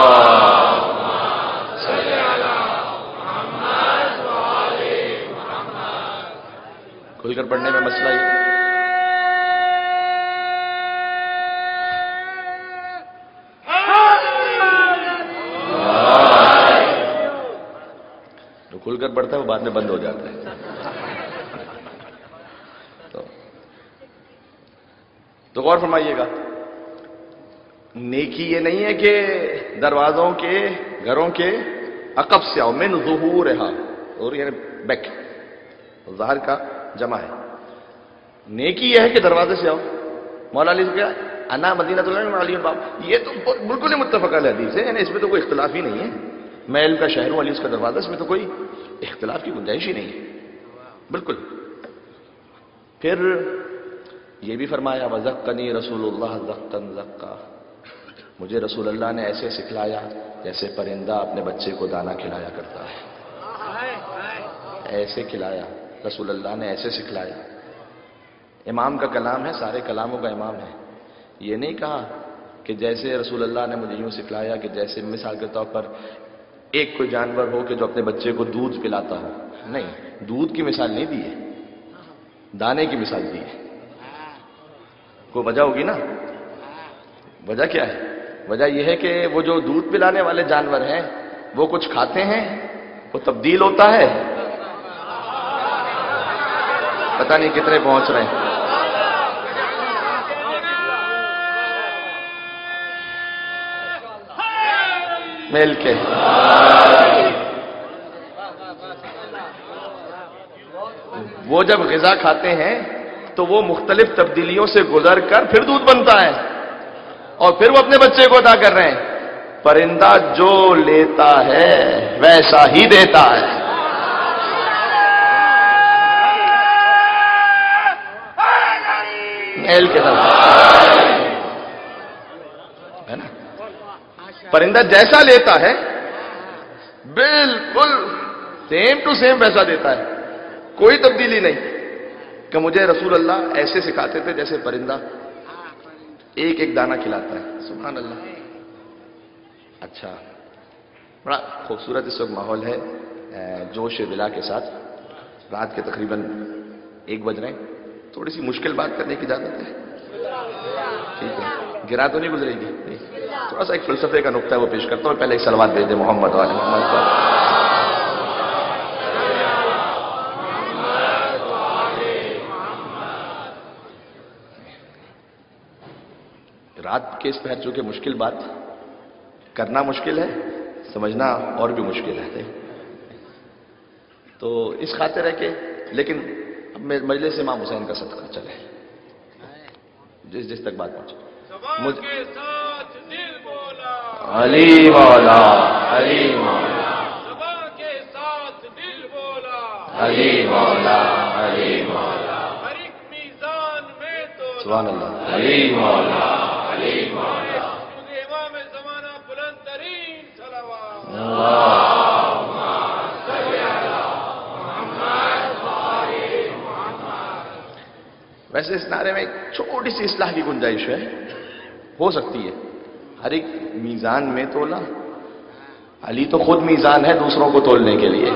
کھل کر پڑھنے میں مسئلہ ہی جو کھل کر پڑھتا ہے وہ بعد میں بند ہو جاتا ہے۔ تو غور فرمائیے گا، نیکی یہ نہیں ہے کہ دروازوں کے گھروں کے عقب سے آؤ، من ظہورہا، اور یعنی بیک، ظاہر کا جمع ہے۔ نیکی یہ ہے کہ دروازے سے آؤ۔ مولا علی سے کیا انا مدینہ علی باب، یہ تو بالکل ہی متفق علیہ حدیث ہے، یعنی اس میں تو کوئی اختلاف ہی نہیں ہے۔ میں علم کا شہر ہوں، علی اس کا دروازہ، اس میں تو کوئی اختلاف کی گنجائش ہی نہیں ہے، بالکل۔ پھر یہ بھی فرمایا وَزَقَّنِي رسول اللہ زَقًّا زَقًّا، مجھے رسول اللہ نے ایسے سکھلایا جیسے پرندہ اپنے بچے کو دانا کھلایا کرتا ہے، ایسے کھلایا رسول اللہ نے، ایسے سکھلایا۔ امام کا کلام ہے، سارے کلاموں کا امام ہے۔ یہ نہیں کہا کہ جیسے رسول اللہ نے مجھے یوں سکھلایا کہ جیسے مثال کے طور پر ایک کوئی جانور ہو کہ جو اپنے بچے کو دودھ پلاتا ہو، نہیں، دودھ کی مثال نہیں دی ہے، دانے کی مثال دی ہے۔ کوئی وجہ ہوگی نا، وجہ کیا ہے؟ وجہ یہ ہے کہ وہ جو دودھ پلانے والے جانور ہیں وہ کچھ کھاتے ہیں، وہ تبدیل ہوتا ہے، پتہ نہیں کتنے پہنچ رہے ہیں۔ مل کے وہ جب غذا کھاتے ہیں تو وہ مختلف تبدیلیوں سے گزر کر پھر دودھ بنتا ہے، اور پھر وہ اپنے بچے کو عطا کر رہے ہیں۔ پرندہ جو لیتا ہے ویسا ہی دیتا ہے۔ میل کے طرف ہے نا، پرندہ جیسا لیتا ہے بالکل سیم ٹو سیم ویسا دیتا ہے، کوئی تبدیلی نہیں۔ کہ مجھے رسول اللہ ایسے سکھاتے تھے جیسے پرندہ ایک ایک دانہ کھلاتا ہے۔ سبحان اللہ۔ اچھا، بڑا خوبصورت اس وقت ماحول ہے، جوش ولا کے ساتھ، رات کے تقریباً 1 بج رہے ہیں، تھوڑی سی مشکل بات کرنے کی اجازت ہے؟ ٹھیک ہے، گرا تو نہیں گزرے گی؟ تھوڑا سا ایک فلسفے کا نقطہ ہے وہ پیش کرتا ہوں، پہلے ایک صلوات دے دیں محمد والے محمد پر۔ رات کے اس پہر چونکہ مشکل بات کرنا مشکل ہے، سمجھنا اور بھی مشکل ہے، تو اس خاطر ہے کہ لیکن اب مجلس امام حسین کا صدقہ چلے، جس تک بات پہنچے۔ علی مولا، علی مولا، علی مولا، علی مولا، سبحان اللہ، علی مولا، علی مولا، امام زمانہ بلند ترین صلوات، اللہم صلی علی محمد وآل محمد۔ ویسے اس نعرے میں ایک چھوٹی سی اصلاح کی گنجائش ہے، ہو سکتی ہے۔ ہر ایک میزان میں تولا، علی تو خود میزان ہے دوسروں کو تولنے کے لیے۔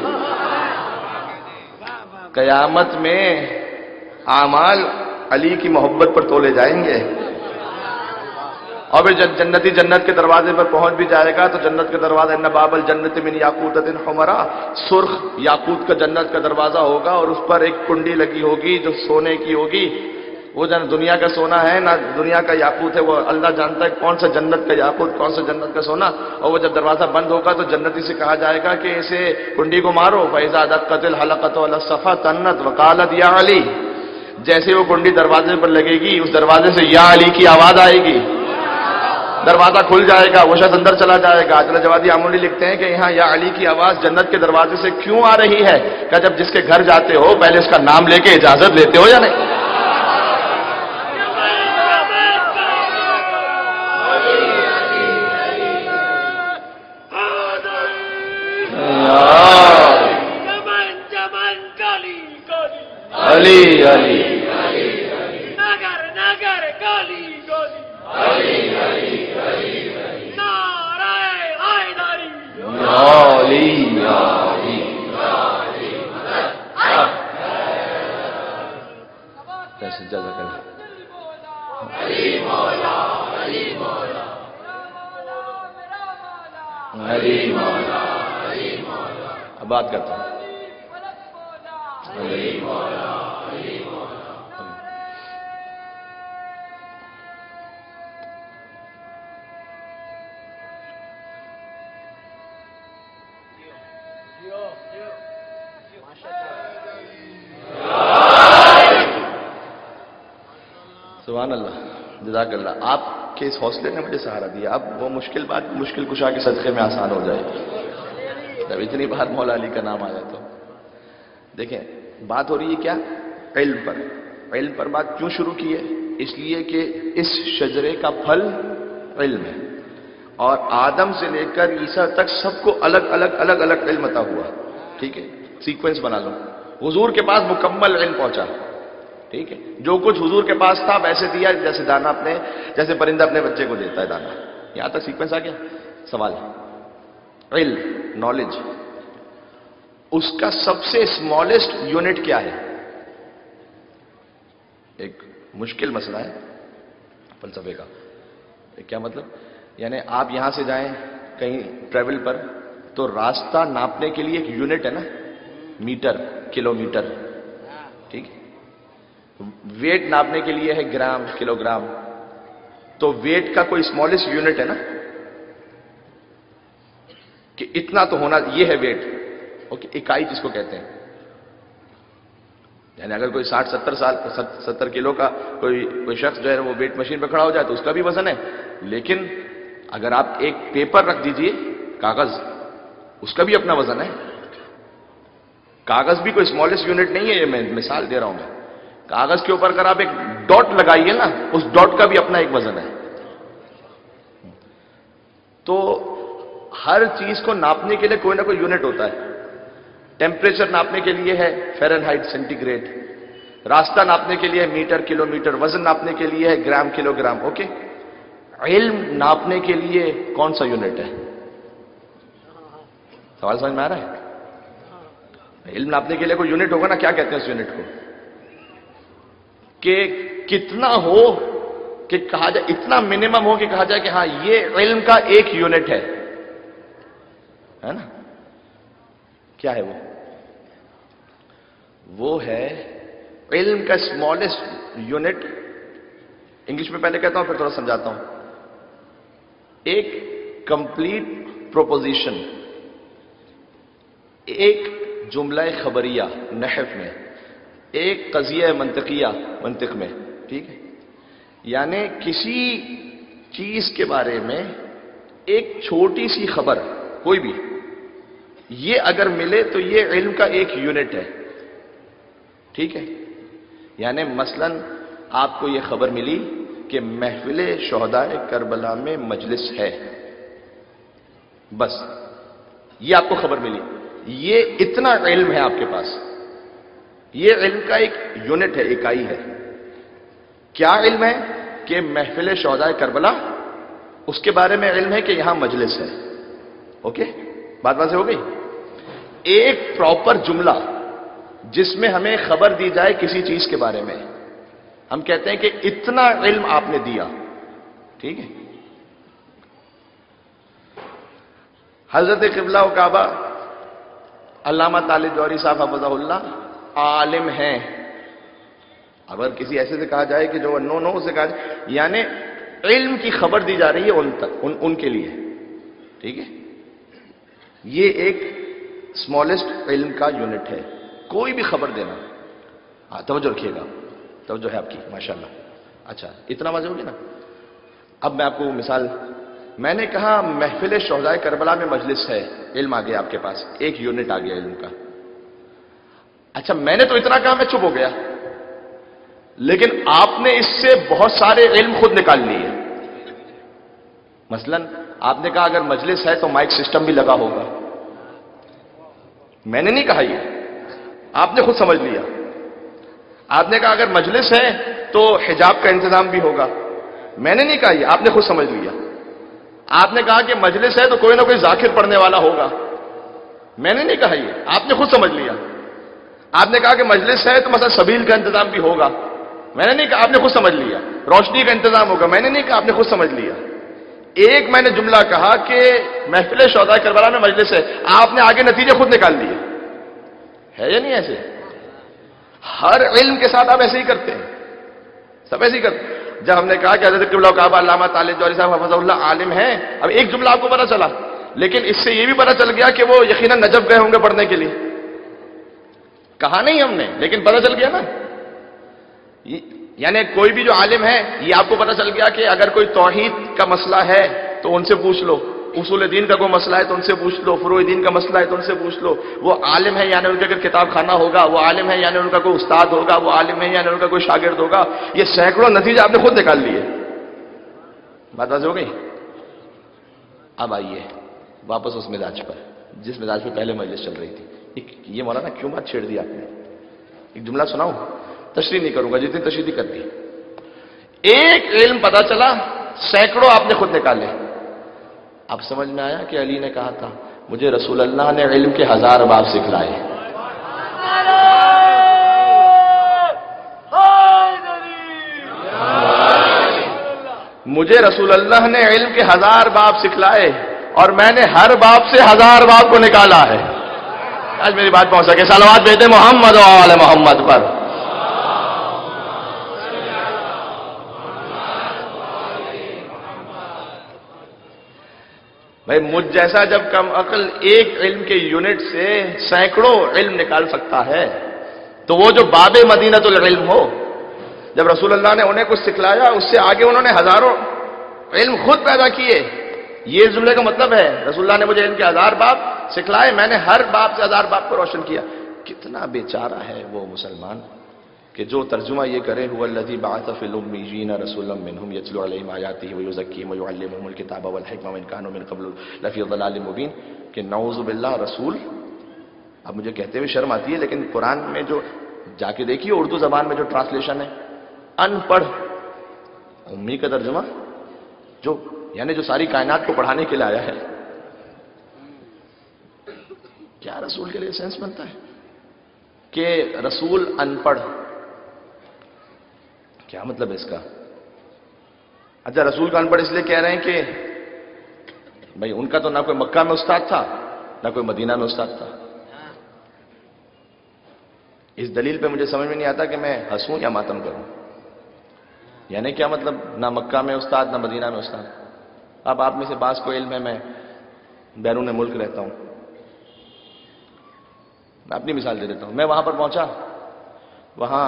قیامت میں اعمال علی کی محبت پر تولے جائیں گے، اور جب جنتی جنت کے دروازے پر پہنچ بھی جائے گا تو جنت کے دروازہ ان باب الجنت من یاقوتۃ حمرا، سرخ یاقوت کا جنت کا دروازہ ہوگا، اور اس پر ایک کنڈی لگی ہوگی جو سونے کی ہوگی، وہ جن دنیا کا سونا ہے نہ دنیا کا یاقوت ہے، وہ اللہ جانتا ہے کون سا جنت کا یاقوت، کون سا جنت کا سونا. اور وہ جب دروازہ بند ہوگا تو جنتی سے کہا جائے گا کہ اسے کنڈی کو مارو. فَإِذَا دَقَّتِ الْحَلَقَةُ عَلَى الصَّفَا تَنَّتْ وَقَالَتْ يَا عَلِي. جیسے وہ کنڈی دروازے پر لگے گی، اس دروازے سے یا علی کی آواز آئے گی، دروازہ کھل جائے گا، وہ شخص اندر چلا جائے گا. عطیہ جوادی آمولی لکھتے ہیں کہ یہاں یا علی کی آواز جنت کے دروازے سے کیوں آ رہی ہے کہ جب جس کے گھر جاتے ہو پہلے اس کا نام لے کے اجازت لیتے ہو یا نہیں؟ علی علی نگر نگر گلی گلی نعرہ حیدری علی علی. کیسے جزاک اللہ. علی مولا اب بات کرتا ہوں. سبحان اللہ، جزاک اللہ. آپ کے اس حوصلے نے مجھے سہارا دیا. اب وہ مشکل بات مشکل کشا کے صدقے میں آسان ہو جائے گی. جب اتنی بار مولا علی کا نام آیا تو دیکھیں بات ہو رہی ہے کیا؟ علم پر. علم پر بات کیوں شروع کی ہے؟ اس لیے کہ اس شجرے کا پھل علم ہے، اور آدم سے لے کر عیسیٰ تک سب کو الگ الگ الگ الگ علم عطا ہوا. ٹھیک ہے، سیکوینس بنا لو. حضور کے پاس مکمل علم پہنچا. ٹھیک ہے، جو کچھ حضور کے پاس تھا ویسے دیا جیسے دانا جیسے پرندہ اپنے بچے کو دیتا ہے دانا. یہاں تک سیکوینس آ گیا. سوال علم، نالج، اس کا سب سے اسمالسٹ یونٹ کیا ہے؟ ایک مشکل مسئلہ ہے فلسفے کا. کیا مطلب؟ یعنی آپ یہاں سے جائیں کہیں ٹریول پر تو راستہ ناپنے کے لیے ایک یونٹ ہے نا، میٹر، کلو میٹر. ٹھیک ہے، ویٹ ناپنے کے لیے ہے گرام، کلو گرام. تو ویٹ کا کوئی اسمالسٹ یونٹ ہے نا کہ اتنا تو ہونا، یہ ہے ویٹ. اوکے، اکائی جس کو کہتے ہیں. یعنی اگر کوئی 60-70 کلو کا کوئی شخص جو ہے وہ ویٹ مشین پہ کھڑا ہو جائے تو اس کا بھی وزن ہے. لیکن اگر آپ ایک پیپر رکھ دیجئے، کاغذ، اس کا بھی اپنا وزن ہے. کاغذ بھی کوئی اسمالسٹ یونٹ نہیں ہے. یہ میں مثال دے رہا ہوں. میں کاغذ کے اوپر اگر آپ ایک ڈاٹ لگائیے نا، اس ڈاٹ کا بھی اپنا ایک وزن ہے. تو ہر چیز کو ناپنے کے لیے کوئی نہ کوئی یونٹ ہوتا ہے. ٹیمپریچر ناپنے کے لیے ہے فیرنہائٹ، سینٹی گریڈ. راستہ ناپنے کے لیے ہے میٹر، کلو میٹر. وزن ناپنے کے لیے ہے گرام، کلو گرام. اوکے، علم ناپنے کے لیے کون سا یونٹ ہے؟ سوال سمجھ میں آ رہا ہے؟ علم ناپنے کے لیے کوئی یونٹ ہوگا نا. کیا کہتے ہیں اس یونٹ کو؟ کہ کتنا ہو کہ کہا جائے، اتنا منیمم ہو کہ کہا جائے کہ ہاں یہ علم کا ایک یونٹ ہے نا. کیا ہے وہ ہے علم کا اسمالسٹ یونٹ. انگلش میں پہلے کہتا ہوں پھر تھوڑا سمجھاتا ہوں. ایک کمپلیٹ پروپوزیشن، ایک جملہ خبریہ نحو میں، ایک قضیہ منطقیہ منطق میں. ٹھیک ہے، یعنی کسی چیز کے بارے میں ایک چھوٹی سی خبر کوئی بھی، یہ اگر ملے تو یہ علم کا ایک یونٹ ہے. ٹھیک ہے، یعنی مثلا آپ کو یہ خبر ملی کہ محفل شہداء کربلا میں مجلس ہے. بس یہ آپ کو خبر ملی، یہ اتنا علم ہے آپ کے پاس. یہ علم کا ایک یونٹ ہے، اکائی ہے. کیا علم ہے؟ کہ محفل شہداء کربلا، اس کے بارے میں علم ہے کہ یہاں مجلس ہے. اوکے، بات واضح ہو گئی. ایک پراپر جملہ جس میں ہمیں خبر دی جائے کسی چیز کے بارے میں، ہم کہتے ہیں کہ اتنا علم آپ نے دیا. ٹھیک ہے، حضرت قبلہ و کعبہ علامہ طالب جوہری صاحب حفظہ اللہ عالم ہیں. اگر کسی ایسے سے کہا جائے کہ جو نو اسے کہا جائے، یعنی علم کی خبر دی جا رہی ہے ان تک، ان کے لیے، ٹھیک ہے؟ یہ ایک اسمالسٹ علم کا یونٹ ہے، کوئی بھی خبر دینا. توجہ رکھیے گا، توجہ ہے آپ کی ماشاءاللہ. اچھا اتنا واضح ہوگی نا. اب میں آپ کو مثال، میں نے کہا محفل شہدائے کربلا میں مجلس ہے، علم آ گیا آپ کے پاس، ایک یونٹ آ گیا علم کا. اچھا میں نے تو اتنا کہا، میں چپ ہو گیا، لیکن آپ نے اس سے بہت سارے علم خود نکال لیے. مثلا آپ نے کہا اگر مجلس ہے تو مائک سسٹم بھی لگا ہوگا. میں نے نہیں کہا یہ، آپ نے خود سمجھ لیا. آپ نے کہا اگر مجلس ہے تو حجاب کا انتظام بھی ہوگا. میں نے نہیں کہا یہ، آپ نے خود سمجھ لیا. آپ نے کہا کہ مجلس ہے تو کوئی نہ کوئی ذاکر پڑھنے والا ہوگا. میں نے نہیں کہا یہ، آپ نے خود سمجھ لیا. آپ نے کہا کہ مجلس ہے تو مثلا سبیل کا انتظام بھی ہوگا. میں نے نہیں کہا، آپ نے خود سمجھ لیا. روشنی کا انتظام ہوگا. میں نے نہیں کہا، آپ نے خود سمجھ لیا. ایک میں نے جملہ کہا کہ محفل شہداء کربلا میں مجلس ہے، آپ نے آگے نتیجے خود نکال لیے. ہے یا نہیں ایسے؟ ہر علم کے ساتھ آپ ایسے ہی کرتے ہیں، سب ایسے ہی کرتے ہیں. جب ہم نے کہا کہ حضرت قبلہ کعبہ علامہ طالب جوہری صاحب حفظہ اللہ عالم ہیں، اب ایک جملہ آپ کو پتا چلا، لیکن اس سے یہ بھی پتا چل گیا کہ وہ یقیناً نجف گئے ہوں گے پڑھنے کے لیے. کہا نہیں ہم نے، لیکن پتا چل گیا نا. یعنی کوئی بھی جو عالم ہے، یہ آپ کو پتا چل گیا کہ اگر کوئی توحید کا مسئلہ ہے تو ان سے پوچھ لو، اصول دین کا کوئی مسئلہ ہے تو ان سے پوچھ لو، فروع دین کا مسئلہ ہے تو ان سے پوچھ لو. وہ عالم ہے یعنی ان کا اگر کتاب خانہ ہوگا، وہ عالم ہے یعنی ان کا کوئی استاد ہوگا، وہ عالم ہے یعنی ان کا کوئی شاگرد ہوگا. یہ سینکڑوں نتیجے آپ نے خود نکال لیے. بات واضح ہو گئی؟ اب آئیے واپس اس مزاج پر جس مزاج پہ پہلے مجلس چل رہی تھی. یہ مولانا کیوں بات چھیڑ دی آپ نے؟ ایک جملہ سناؤں، تشریح نہیں کروں گا، جتنی تشریح کر دی. ایک علم پتا چلا، سینکڑوں آپ نے خود نکالے. اب سمجھ میں آیا کہ علی نے کہا تھا مجھے رسول اللہ نے علم کے 1000 باب سکھلائے. مجھے رسول اللہ نے علم کے 1000 باب سکھلائے اور میں نے ہر باب سے 1000 باب کو نکالا ہے. آج میری بات پہنچ سکے. صلوات بھیجتے محمد و آل محمد پر. بھائی مجھ جیسا جب کم عقل ایک علم کے یونٹ سے سینکڑوں علم نکال سکتا ہے تو وہ جو باب مدینۃ العلم ہو، جب رسول اللہ نے انہیں کچھ سکھلایا، اس سے آگے انہوں نے ہزاروں علم خود پیدا کیے. یہ جملے کا مطلب ہے رسول اللہ نے مجھے علم کے 1000 باب سکھلائے، میں نے ہر باب سے 1000 باب کو روشن کیا. کتنا بیچارہ ہے وہ مسلمان کہ جو ترجمہ یہ کرے هو الذی بعث فی الامیین رسولا منهم یتلو علیہم آیاتہ ویزکیہم ویعلمهم الکتاب والحکمہ وان کانوا من قبل لفی ضلال مبین. کہ نعوذ باللہ رسول، اب مجھے کہتے ہوئے شرم آتی ہے لیکن قرآن میں جو جا کے دیکھیے اردو زبان میں جو ٹرانسلیشن ہے، ان پڑھ امی کا ترجمہ، جو یعنی جو ساری کائنات کو پڑھانے کے لیے آیا ہے. کیا رسول کے لیے سینس بنتا ہے کہ رسول ان پڑھ؟ کیا مطلب ہے اس کا؟ اچھا رسول کا ان پڑھ اس لیے کہہ رہے ہیں کہ بھائی ان کا تو نہ کوئی مکہ میں استاد تھا نہ کوئی مدینہ میں استاد تھا. اس دلیل پہ مجھے سمجھ میں نہیں آتا کہ میں ہنسوں یا ماتم کروں. یعنی کیا مطلب نہ مکہ میں استاد نہ مدینہ میں استاد؟ اب آپ میں سے بعض کو علم ہے میں بیرون ملک رہتا ہوں، میں اپنی مثال دے دیتا ہوں. میں وہاں پر پہنچا، وہاں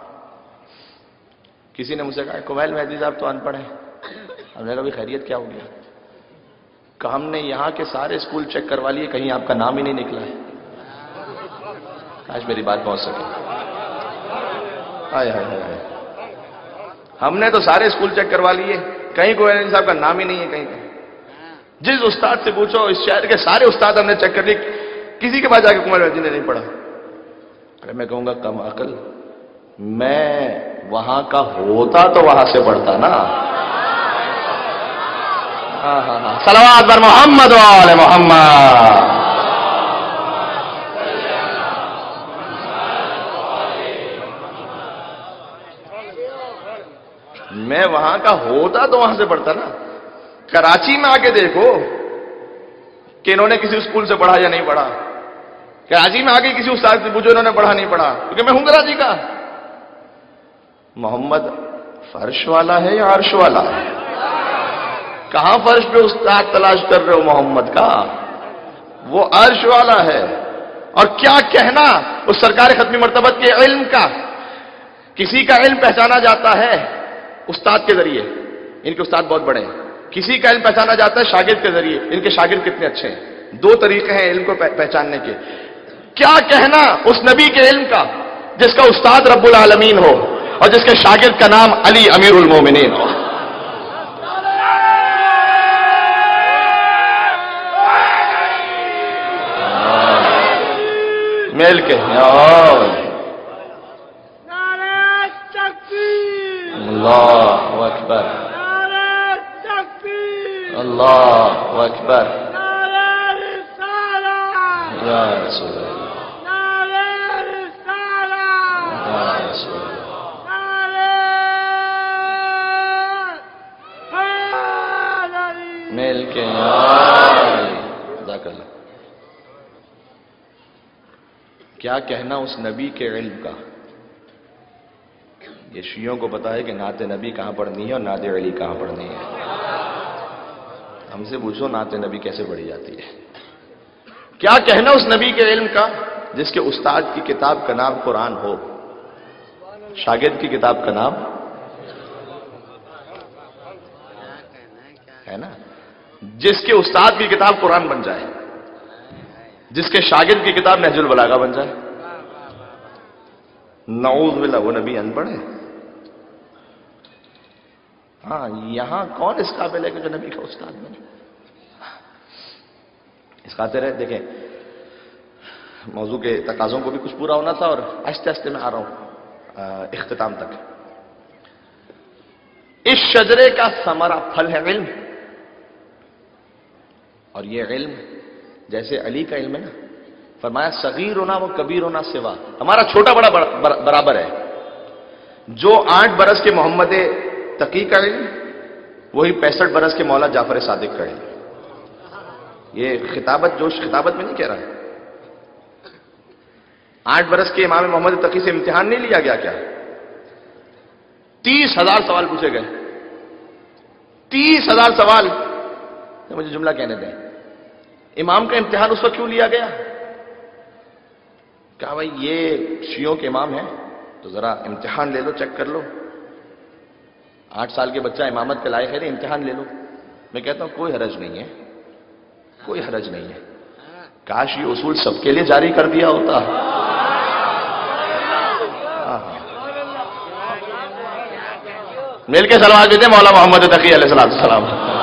کسی نے مجھ سے کہا کمیل مہدی صاحب تو ان پڑھ ہیں. ہم نے کہا بھی خیریت کیا ہو گیا؟ کہ ہم نے یہاں کے سارے اسکول چیک کروا لیے، کہیں آپ کا نام ہی نہیں نکلا ہے. آج میری بات پہنچ سکے. ہم نے تو سارے اسکول چیک کروا لیے، کہیں کوئی صاحب کا نام ہی نہیں ہے. کہیں جس استاد سے پوچھو اس شہر کے سارے استاد ہم نے چیک کر لیے، کسی کے پاس جا کے کمار مہدی نے نہیں پڑھا. ارے میں کہوں گا کم عقل، میں وہاں کا ہوتا تو وہاں سے پڑھتا نا. صلوات بر محمد و آل محمد. میں وہاں کا ہوتا تو وہاں سے پڑھتا نا. کراچی میں آ کے دیکھو کہ انہوں نے کسی اسکول سے پڑھا یا نہیں پڑھا. کراچی میں آ کے کسی استاد سے پوچھو انہوں نے پڑھا نہیں پڑھا، کیونکہ میں ہوں کراچی کا. محمد فرش والا ہے یا عرش والا ہے؟ کہاں فرش پہ استاد تلاش کر رہے ہو محمد کا؟ وہ عرش والا ہے. اور کیا کہنا اس سرکار ختمی مرتبت کے علم کا. کسی کا علم پہچانا جاتا ہے استاد کے ذریعے، ان کے استاد بہت بڑے ہیں. کسی کا علم پہچانا جاتا ہے شاگرد کے ذریعے، ان کے شاگرد کتنے اچھے ہیں. دو طریقے ہیں علم کو پہچاننے کے. کیا کہنا اس نبی کے علم کا جس کا استاد رب العالمین ہو اور جس کے شاگرد کا نام علی امیر المومنین ہو. میل کے اللہ اکبر، اللہ اکبر، یا رسول اللہ، یا رسول اللہ. میل کے جزاک اللہ. کیا کہنا اس نبی کے علم کا. یہ شیعوں کو پتا ہے کہ نعت نبی کہاں پڑھنی ہے اور نعت علی کہاں پڑھنی ہے. ہم سے پوچھو نعت نبی کیسے پڑھی جاتی ہے. کیا کہنا اس نبی کے علم کا جس کے استاد کی کتاب کا نام قرآن ہو، شاگرد کی کتاب کا نام ہے نا. جس کے استاد کی کتاب قرآن بن جائے، جس کے شاگرد کی کتاب نہج البلاغہ بن جائے. نعوذ باللہ وہ نبی ان پڑھ ہے. ہاں یہاں کون اس قابل ہے کہ جو نبی کا استاد بنے. اس خاطر ہے دیکھیں موضوع کے تقاضوں کو بھی کچھ پورا ہونا تھا اور آہستہ آہستہ میں آ رہا ہوں اختتام تک. اس شجرے کا ثمرہ پھل ہے علم. اور یہ علم جیسے علی کا علم ہے نا، فرمایا صغیر ہونا وہ کبیر ہونا سوا. ہمارا چھوٹا بڑا برابر ہے. جو 8 برس کے محمد تقی کا علم وہی 65 برس کے مولا جعفر صادق کا علم. یہ خطابت جوش خطابت میں نہیں کہہ رہا ہے. 8 برس کے امام محمد تقی سے امتحان نہیں لیا گیا کیا؟ 30,000 سوال پوچھے گئے. 30,000 سوال. مجھے جملہ کہنے دیں. امام کا امتحان اس وقت کیوں لیا گیا؟ کہا بھائی یہ شیعوں کے امام ہیں تو ذرا امتحان لے لو، چیک کر لو. 8 سال کے بچہ امامت کے لائق ہے نہیں، امتحان لے لو. میں کہتا ہوں کوئی حرج نہیں ہے، کوئی حرج نہیں ہے. کاش یہ اصول سب کے لیے جاری کر دیا ہوتا. مل کے سلوات دیتے مولا محمد تقی علیہ السلام.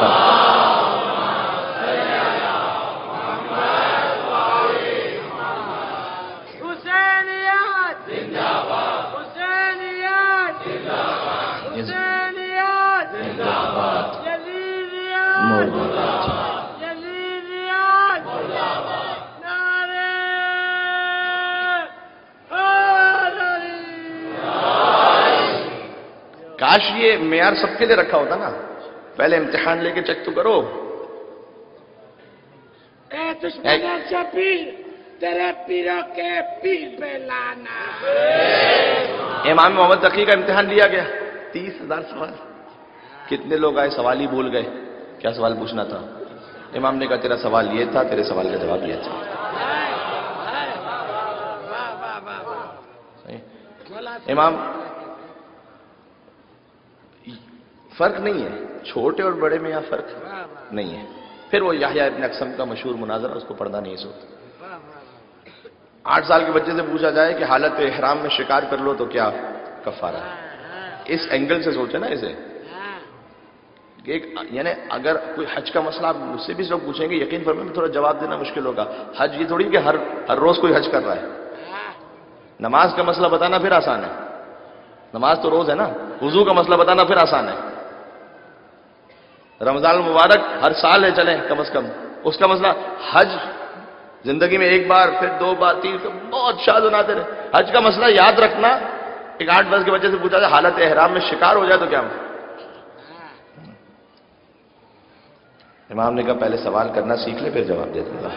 کاش یہ معیار سب کے لیے رکھا ہوتا نا. پہلے امتحان لے کے چیک تو کرو. تیرے پیروں کے پیر پہ لانا. امام محمد تقی کا امتحان لیا گیا. 30,000 سوال. کتنے لوگ آئے سوال ہی بھول گئے. کیا سوال پوچھنا تھا؟ امام نے کہا تیرا سوال یہ تھا، تیرے سوال کا جواب یہ تھا. امام فرق نہیں ہے چھوٹے اور بڑے میں، یہاں فرق نہیں ہے. پھر وہ یحییٰ ابن اقسم کا مشہور مناظرہ، اس کو پڑھنا نہیں اس وقت. 8 سال کے بچے سے پوچھا جائے کہ حالت احرام میں شکار کر لو تو کیا کفارہ ہے. اس اینگل سے سوچے نا اسے. یعنی اگر کوئی حج کا مسئلہ آپ مجھ سے بھی لوگ پوچھیں گے، یقین فرمائیں میں تھوڑا جواب دینا مشکل ہوگا. حج یہ تھوڑی کہ ہر روز کوئی حج کر رہا ہے. نماز کا مسئلہ بتانا پھر آسان ہے. نماز تو روز ہے نا. وضو کا مسئلہ بتانا پھر آسان ہے. رمضان المبارک ہر سال ہے چلیں کم از کم. اس کا مسئلہ حج زندگی میں 1 بار، پھر 2 بار، 3 بار، بہت شاد ہونا تھے. حج کا مسئلہ یاد رکھنا. ایک 8 برس کے بچے سے پوچھا جائے حالت احرام میں شکار ہو جائے تو کیا؟ امام نے کہا پہلے سوال کرنا سیکھ لے پھر جواب دے دوں گا.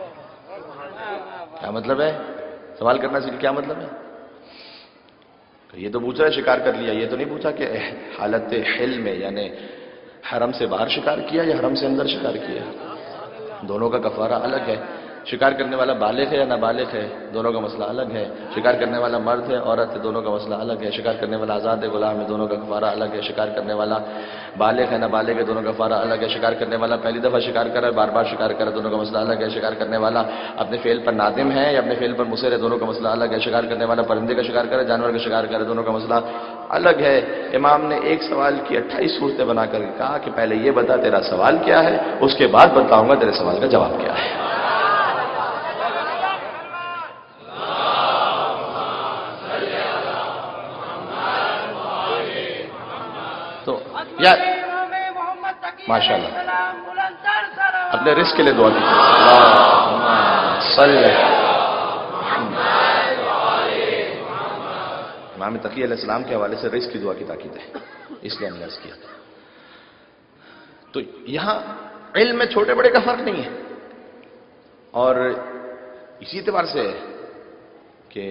کیا مطلب ہے سوال کرنا سیکھ؟ کیا مطلب ہے؟ تو یہ تو پوچھ رہا ہے شکار کر لیا، یہ تو نہیں پوچھا کہ حالت حل میں یعنی حرم سے باہر شکار کیا یا حرم سے اندر شکار کیا. دونوں کا کفارہ الگ ہے. شکار کرنے والا بالغ ہے یا نابالغ ہے، دونوں کا مسئلہ الگ ہے. شکار کرنے والا مرد ہے عورت ہے، دونوں کا مسئلہ الگ ہے. شکار کرنے والا آزاد ہے غلام ہے، دونوں کا کفارہ الگ ہے. شکار کرنے والا بالغ ہے نابالغ ہے، دونوں کا کفارہ الگ ہے. شکار کرنے والا پہلی دفعہ شکار کرا ہے بار بار شکار کرا، دونوں کا مسئلہ الگ ہے. شکار کرنے والا اپنے فعل پر نادم ہے یا اپنے فعل پر مصر ہے، دونوں کا مسئلہ الگ ہے. شکار کرنے والا پرندے کا شکار کرے جانور کا شکار کرے، دونوں کا مسئلہ الگ ہے. امام نے ایک سوال کی 28 صورتیں بنا کر کہا کہ پہلے یہ بتا تیرا سوال کیا ہے، اس کے بعد بتاؤں گا تیرے سوال کا جواب کیا ہے. تو یا ماشاء اللہ اپنے رزق کے لیے دعا کیجیے. امام تقی علیہ السلام کے حوالے سے رزق کی دعا کی تاکید ہے، اس لیے ہم نے عرض کیا. تو یہاں علم میں چھوٹے بڑے کا فرق نہیں ہے، اور اسی اعتبار سے کہ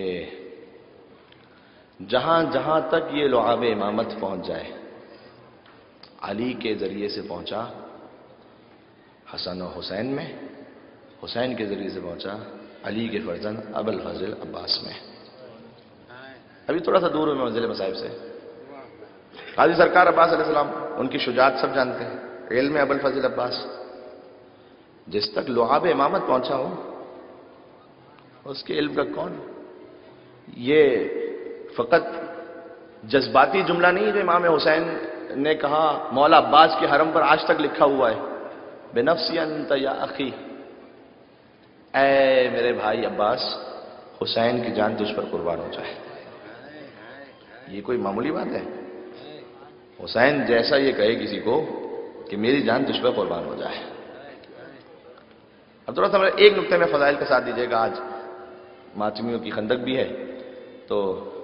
جہاں جہاں تک یہ لعاب امامت پہنچ جائے، علی کے ذریعے سے پہنچا حسن و حسین میں، حسین کے ذریعے سے پہنچا علی کے فرزند ابو الفضل عباس میں. ابھی تھوڑا سا دور ہوں میں منزل مصائب سے. قاضی سرکار عباس علیہ السلام، ان کی شجاعت سب جانتے ہیں. علم ابو الفضل عباس، جس تک لعاب امامت پہنچا ہو اس کے علم کا کون؟ یہ فقط جذباتی جملہ نہیں جو امام حسین نے کہا مولا عباس کے حرم پر آج تک لکھا ہوا ہے، بنفسی انت یا اخی، اے میرے بھائی عباس، حسین کی جان تجھ پر قربان ہو جائے. یہ کوئی معمولی بات ہے؟ حسین جیسا یہ کہے کسی کو کہ میری جان تجھ پر قربان ہو جائے. اب تھوڑا سا ایک نقطے میں فضائل کا ساتھ دیجیے گا. آج ماتمیوں کی خندق بھی ہے، تو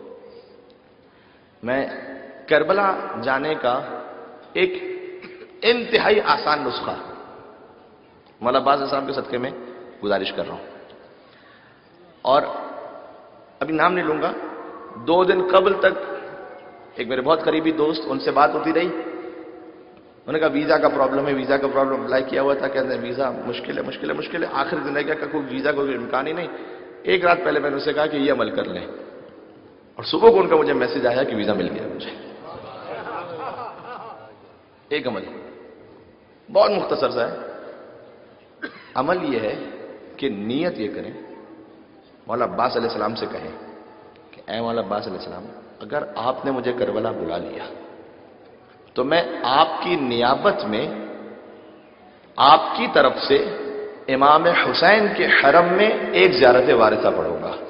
میں کربلا جانے کا ایک انتہائی آسان نسخہ مولا عباس علیہ السلام کے صدقے میں گزارش کر رہا ہوں. اور ابھی نام نہیں لوں گا. 2 دن قبل تک ایک میرے بہت قریبی دوست، ان سے بات ہوتی رہی. انہوں نے کہا ویزا کا پرابلم ہے، ویزا کا پرابلم اپلائی کیا ہوا تھا، کہتے ہیں ویزا مشکل ہے مشکل ہے مشکل ہے. آخر دن کیا کوئی ویزا کا کوئی امکان ہی نہیں. ایک رات پہلے میں نے اسے کہا کہ یہ عمل کر لیں، اور صبح کو ان کا مجھے میسج آیا کہ ویزا مل گیا مجھے. ایک عمل بہت مختصر سا ہے. عمل یہ ہے کہ نیت یہ کریں، مولا عباس علیہ السلام سے کہیں کہ اے مولا عباس علیہ السلام، اگر آپ نے مجھے کربلا بلا لیا تو میں آپ کی نیابت میں آپ کی طرف سے امام حسین کے حرم میں ایک زیارت وارثہ پڑھوں گا.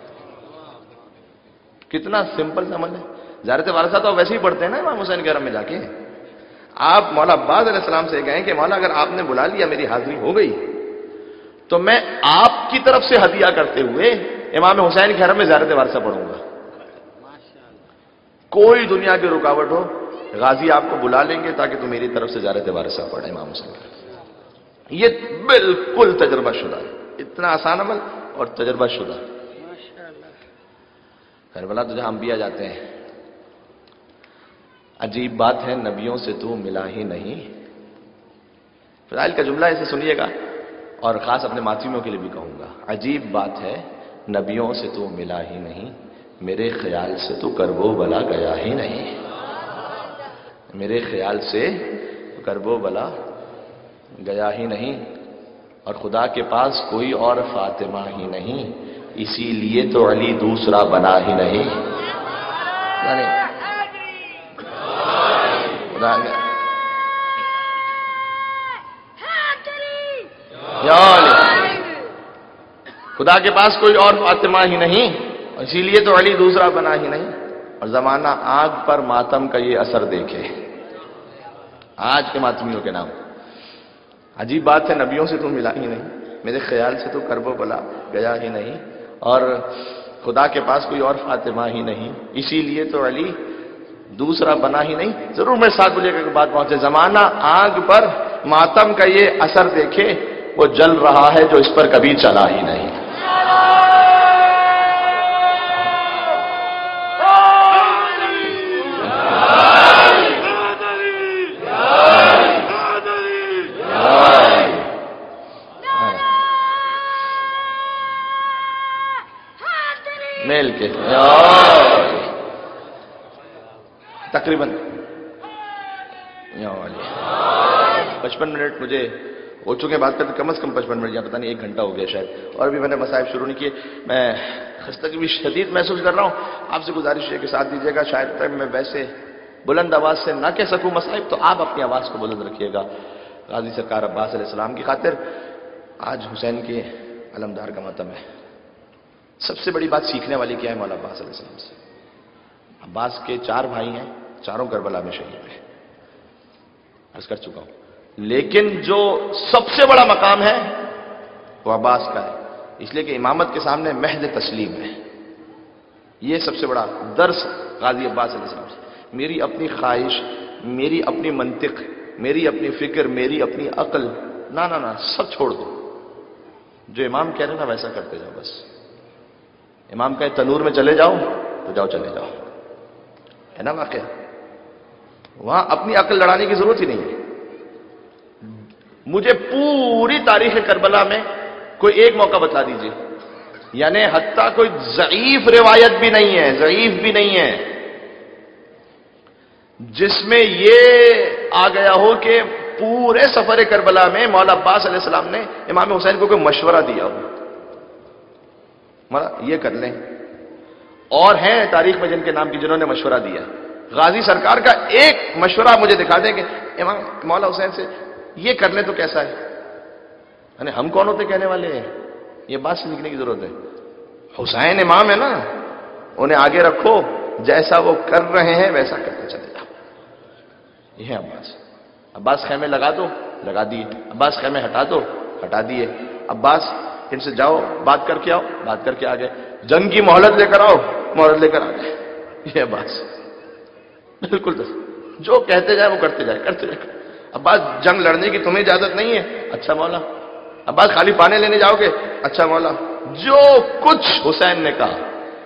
کتنا سمپل عمل ہے. زیارت وارثہ تو ویسے ہی پڑھتے ہیں نا امام حسین کے حرم میں جا کے. آپ مولا عباس علیہ السلام سے کہیں کہ مولا اگر آپ نے بلا لیا، میری حاضری ہو گئی، تو میں آپ کی طرف سے ہدیہ کرتے ہوئے امام حسین کے حرم میں زیارت وارثہ پڑھوں گا. کوئی دنیا کی رکاوٹ ہو، غازی آپ کو بلا لیں گے تاکہ تم میری طرف سے زیارت وارثہ پڑھے امام حسین. یہ بالکل تجربہ شدہ ہے. اتنا آسان عمل اور تجربہ شدہ. کربلا تو جہاں انبیاء جاتے ہیں. عجیب بات ہے نبیوں سے تو ملا ہی نہیں. فضائل کا جملہ اسے سنیے گا، اور خاص اپنے ماتمیوں کے لیے بھی کہوں گا. عجیب بات ہے نبیوں سے تو ملا ہی نہیں، میرے خیال سے تو کرب و بلا گیا ہی نہیں. میرے خیال سے کرب و بلا گیا ہی نہیں، اور خدا کے پاس کوئی اور فاطمہ ہی نہیں، اسی لیے تو علی دوسرا بنا ہی نہیں. خدا کے پاس کوئی اور فاطمہ ہی نہیں، اسی لیے تو علی دوسرا بنا ہی نہیں. اور زمانہ آگ پر ماتم کا یہ اثر دیکھے آج کے ماتمیوں کے نام. عجیب بات ہے نبیوں سے تو ملا ہی نہیں، میرے خیال سے تو کرب و بلا گیا ہی نہیں، اور خدا کے پاس کوئی اور فاطمہ ہی نہیں، اسی لیے تو علی دوسرا بنا ہی نہیں. ضرور میں 7 بجے کی بات پہنچے. زمانہ آگ پر ماتم کا یہ اثر دیکھے، وہ جل رہا ہے جو اس پر کبھی چلا ہی نہیں. میل کے تقریباً 55 منٹ مجھے ہو چکے بات کرتے، کم از کم 55 منٹ یا پتہ نہیں 1 گھنٹہ ہو گیا شاید، اور ابھی میں نے مصائب شروع نہیں کیے. میں خستگی بھی شدید محسوس کر رہا ہوں. آپ سے گزارش ہے کہ ساتھ دیجیے گا. شاید میں ویسے بلند آواز سے نہ کہہ سکوں مصائب، تو آپ اپنی آواز کو بلند رکھیے گا غازی سرکار عباس علیہ السلام کی خاطر. آج حسین کے علمدار کا ماتم ہے. سب سے بڑی بات سیکھنے والی کیا ہے مولا عباس علیہ السلام سے؟ عباس کے 4 بھائی ہیں، چاروں کربلا میں شہید ہیں، عرض کر چکا ہوں. لیکن جو سب سے بڑا مقام ہے وہ عباس کا ہے، اس لیے کہ امامت کے سامنے محض تسلیم ہے. یہ سب سے بڑا درس غازی عباس علیہ السلام سے. میری اپنی خواہش، میری اپنی منطق، میری اپنی فکر، میری اپنی عقل، نہ سب چھوڑ دو. جو امام کہہ رہے نا ویسا کرتے جاؤ. بس امام کہے تنور میں چلے جاؤ تو جاؤ، چلے جاؤ. ہے نا واقعہ؟ وہاں اپنی عقل لڑانے کی ضرورت ہی نہیں ہے. مجھے پوری تاریخ کربلا میں کوئی ایک موقع بتا دیجئے، یعنی حتیٰ کوئی ضعیف روایت بھی نہیں ہے، ضعیف بھی نہیں ہے، جس میں یہ آ گیا ہو کہ پورے سفر کربلا میں مولا عباس علیہ السلام نے امام حسین کو کوئی مشورہ دیا ہو. مولا یہ کر لیں. اور ہیں تاریخ میں جن کے نام کی جنہوں نے مشورہ دیا. غازی سرکار کا ایک مشورہ مجھے دکھا دیں کہ امام مولا حسین سے یہ کر لیں تو کیسا ہے. یعنی ہم کون ہوتے کہنے والے ہیں؟ یہ بات سیکھنے کی ضرورت ہے. حسین امام ہے نا، انہیں آگے رکھو، جیسا وہ کر رہے ہیں ویسا کرتے چلے جاؤ. یہ ہے عباس. عباس خیمے لگا دو، لگا دیے. عباس خیمے ہٹا دو، ہٹا دیے. عباس ان سے جاؤ بات کر کے آؤ، بات کر کے آ گئے. جنگ کی مہلت لے کر آؤ، مہلت لے کر آ گئے. یہ عباس بالکل جو کہتے جائے وہ کرتے جائے، کرتے جائے. عباس جنگ لڑنے کی تمہیں اجازت نہیں ہے، اچھا مولا. عباس خالی پانے لینے جاؤ گے، اچھا مولا. جو کچھ حسین نے کہا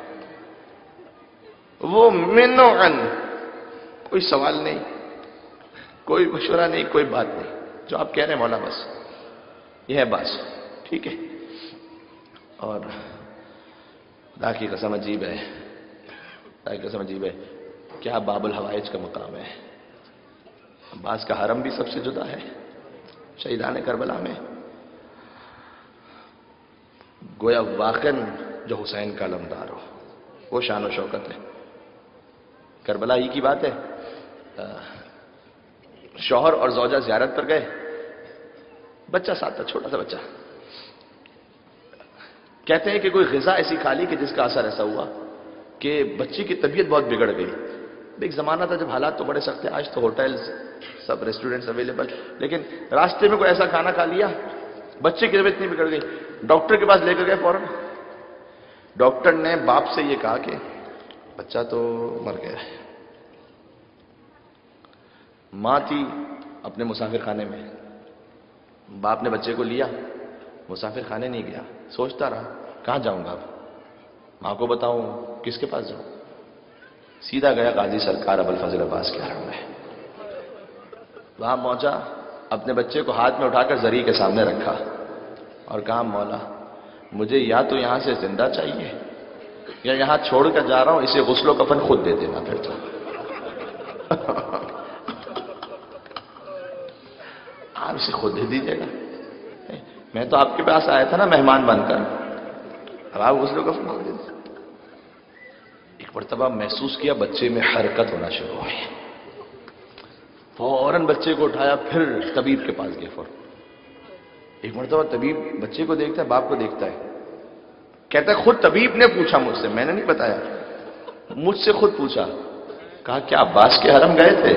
وہ منو عن، کوئی سوال نہیں، کوئی مشورہ نہیں، کوئی بات نہیں. جو آپ کہہ رہے ہیں مولا بس یہ ہے بات. ٹھیک ہے. اور خدا کی قسم عجیب ہے، خدا کی قسم عجیب ہے. کیا باب الحوائج کا مقام ہے. عباس کا حرم بھی سب سے جدا ہے شہیدان کربلا میں. گویا واقعاً جو حسین کا علمدار ہو وہ شان و شوکت ہے. کربلا ہی کی بات ہے. شوہر اور زوجہ زیارت پر گئے، بچہ ساتھ تھا، چھوٹا سا بچہ. کہتے ہیں کہ کوئی غذا ایسی کھا لی کہ جس کا اثر ایسا ہوا کہ بچی کی طبیعت بہت بگڑ گئی. ایک زمانہ تھا جب حالات تو بڑے سخت تھے، آج تو ہوٹلز سب ریسٹورنٹس اویلیبل، لیکن راستے میں کوئی ایسا کھانا کھا لیا بچے کی طبیعت اتنی بگڑ گئی. ڈاکٹر کے پاس لے کر گئے. فوراً ڈاکٹر نے باپ سے یہ کہا کہ بچہ تو مر گیا ہے. ماں تھی اپنے مسافر خانے میں. باپ نے بچے کو لیا، مسافر خانے نہیں گیا. سوچتا رہا کہاں جاؤں گا اب، ماں کو بتاؤں کس کے پاس جاؤں. سیدھا گیا غازی سرکار ابوالفضل عباس کے حرم میں. وہاں پہنچا، اپنے بچے کو ہاتھ میں اٹھا کر زری کے سامنے رکھا اور کہا مولا مجھے یا تو یہاں سے زندہ چاہیے یا یہاں چھوڑ کر جا رہا ہوں، اسے غسل و کفن خود دے دینا پھر تو. آپ اسے خود دے دیجیے گا، میں تو آپ کے پاس آیا تھا نا مہمان بن کر، اب آپ غسل و کفن خود دے دیجیے. ایک مرتبہ محسوس کیا بچے میں حرکت ہونا شروع ہوئی. فوراً بچے کو اٹھایا، پھر طبیب کے پاس گئے. فوراً ایک مرتبہ طبیب بچے کو دیکھتا ہے، باپ کو دیکھتا ہے، کہتا ہے خود طبیب نے پوچھا مجھ سے، میں نے نہیں بتایا، مجھ سے خود پوچھا. کہا کیا عباس کے حرم گئے تھے؟